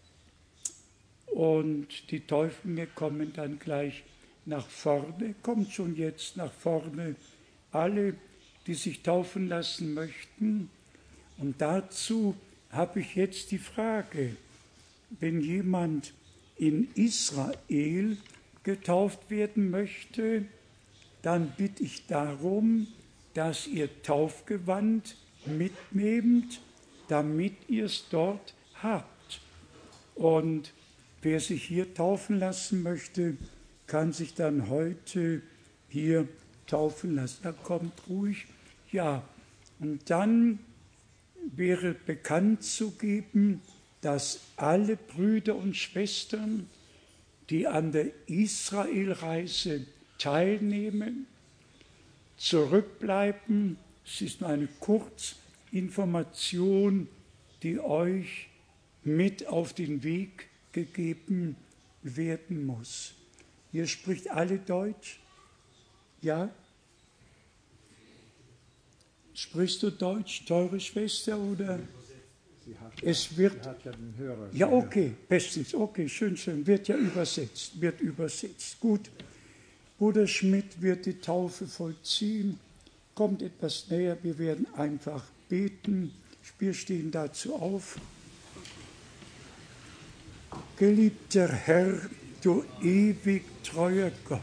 A: Und die Täuflinge kommen dann gleich nach vorne, kommt schon jetzt nach vorne, alle, die sich taufen lassen möchten. Und dazu habe ich jetzt die Frage, wenn jemand in Israel getauft werden möchte, dann bitte ich darum, dass ihr Taufgewand mitnehmt, damit ihr es dort habt. Und wer sich hier taufen lassen möchte, kann sich dann heute hier taufen lassen. Da kommt ruhig, ja. Und dann wäre bekannt zu geben, dass alle Brüder und Schwestern, die an der Israelreise teilnehmen, zurückbleiben. Es ist nur eine Kurzinformation, die euch mit auf den Weg gegeben werden muss. Ihr spricht alle Deutsch? Ja? Sprichst du Deutsch, teure Schwester, oder?
M: Sie hat,
A: es wird,
M: sie hat ja den Hörer.
A: Ja, okay, bestens, okay, schön, schön, wird ja übersetzt, wird übersetzt. Gut, Bruder Schmidt wird die Taufe vollziehen, kommt etwas näher, wir werden einfach beten, wir stehen dazu auf. Geliebter Herr, du ewig treuer Gott,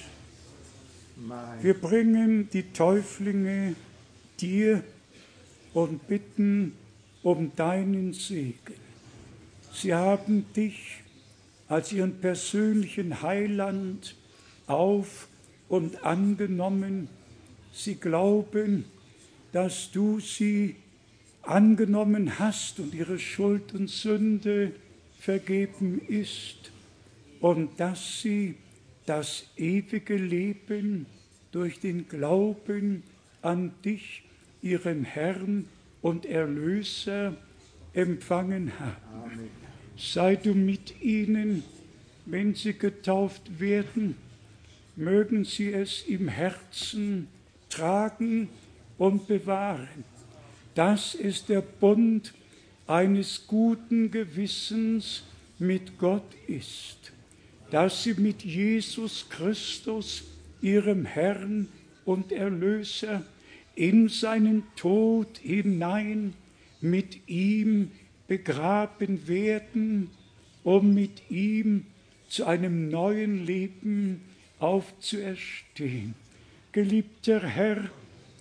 A: wir bringen die Täuflinge dir und bitten um deinen Segen. Sie haben dich als ihren persönlichen Heiland auf und angenommen. Sie glauben, dass du sie angenommen hast und ihre Schuld und Sünde vergeben ist und dass sie das ewige Leben durch den Glauben an dich, ihren Herrn und Erlöser, empfangen haben. Amen. Sei du mit ihnen, wenn sie getauft werden, mögen sie es im Herzen tragen und bewahren. Das ist der Bund eines guten Gewissens mit Gott ist, dass sie mit Jesus Christus, ihrem Herrn und Erlöser, in seinen Tod hinein mit ihm begraben werden, um mit ihm zu einem neuen Leben aufzuerstehen. Geliebter Herr,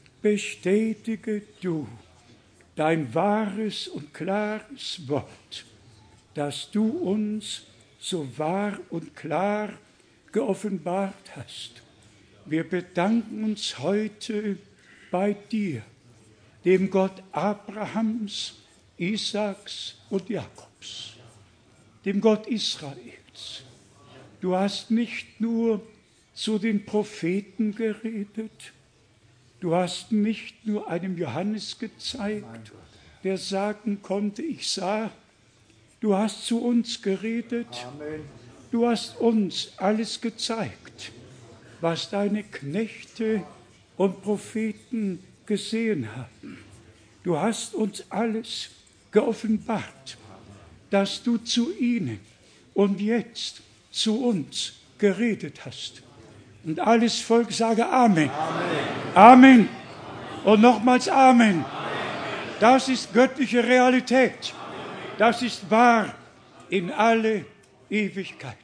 A: bestätige du dein wahres und klares Wort, das du uns so wahr und klar geoffenbart hast. Wir bedanken uns heute bei dir, dem Gott Abrahams, Isaaks und Jakobs, dem Gott Israels. Du hast nicht nur zu den Propheten geredet, du hast nicht nur einem Johannes gezeigt, der sagen konnte, ich sah, du hast zu uns geredet, Amen. Du hast uns alles gezeigt, was deine Knechte und Propheten gesehen haben. Du hast uns alles geoffenbart, dass du zu ihnen und jetzt zu uns geredet hast. Und alles Volk sage Amen. Amen. Amen. Und nochmals Amen. Amen. Das ist göttliche Realität. Das ist wahr in alle Ewigkeiten.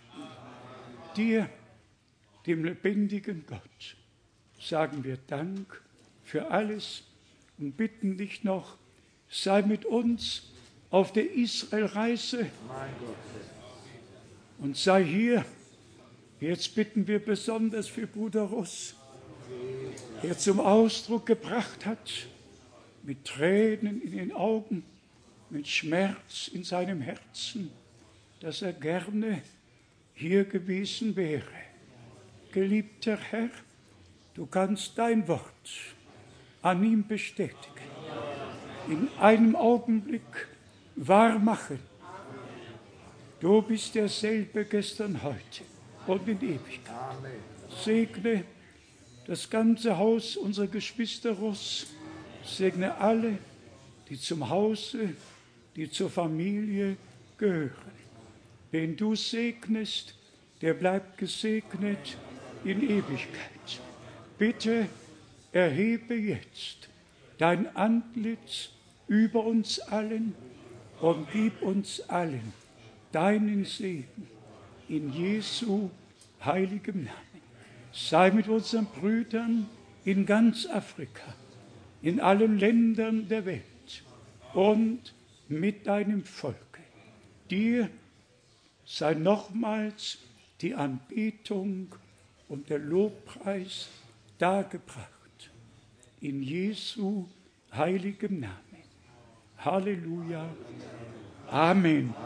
A: Dir, dem lebendigen Gott, sagen wir Dank für alles und bitten dich noch, sei mit uns auf der Israelreise und sei hier. Jetzt bitten wir besonders für Bruder Russ, der zum Ausdruck gebracht hat, mit Tränen in den Augen, mit Schmerz in seinem Herzen, dass er gerne hier gewesen wäre. Geliebter Herr, du kannst dein Wort an ihm bestätigen, in einem Augenblick wahr machen. Du bist derselbe gestern, heute und in Ewigkeit. Segne das ganze Haus unserer Geschwister Russ, segne alle, die zum Hause, die zur Familie gehören. Wen du segnest, der bleibt gesegnet in Ewigkeit. Bitte erhebe jetzt dein Antlitz über uns allen und gib uns allen deinen Segen in Jesu heiligem Namen. Sei mit unseren Brüdern in ganz Afrika, in allen Ländern der Welt und mit deinem Volke. Dir sei nochmals die Anbetung und der Lobpreis dargebracht. In Jesu heiligem Namen. Halleluja. Amen. Amen.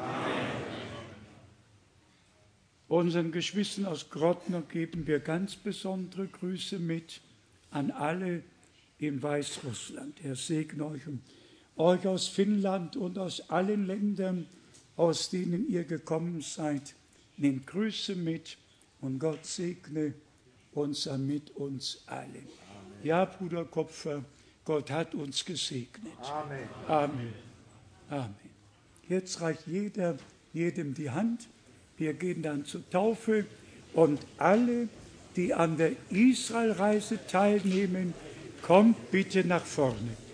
A: Unseren Geschwistern aus Grodno geben wir ganz besondere Grüße mit an alle in Weißrussland. Er segne euch und euch aus Finnland und aus allen Ländern, aus denen ihr gekommen seid. Nehmt Grüße mit und Gott segne uns mit uns allen. Ja, Bruder Kopfer, Gott hat uns gesegnet. Amen. Amen. Amen. Jetzt reicht jeder jedem die Hand. Wir gehen dann zur Taufe und alle, die an der Israelreise teilnehmen, kommt bitte nach vorne.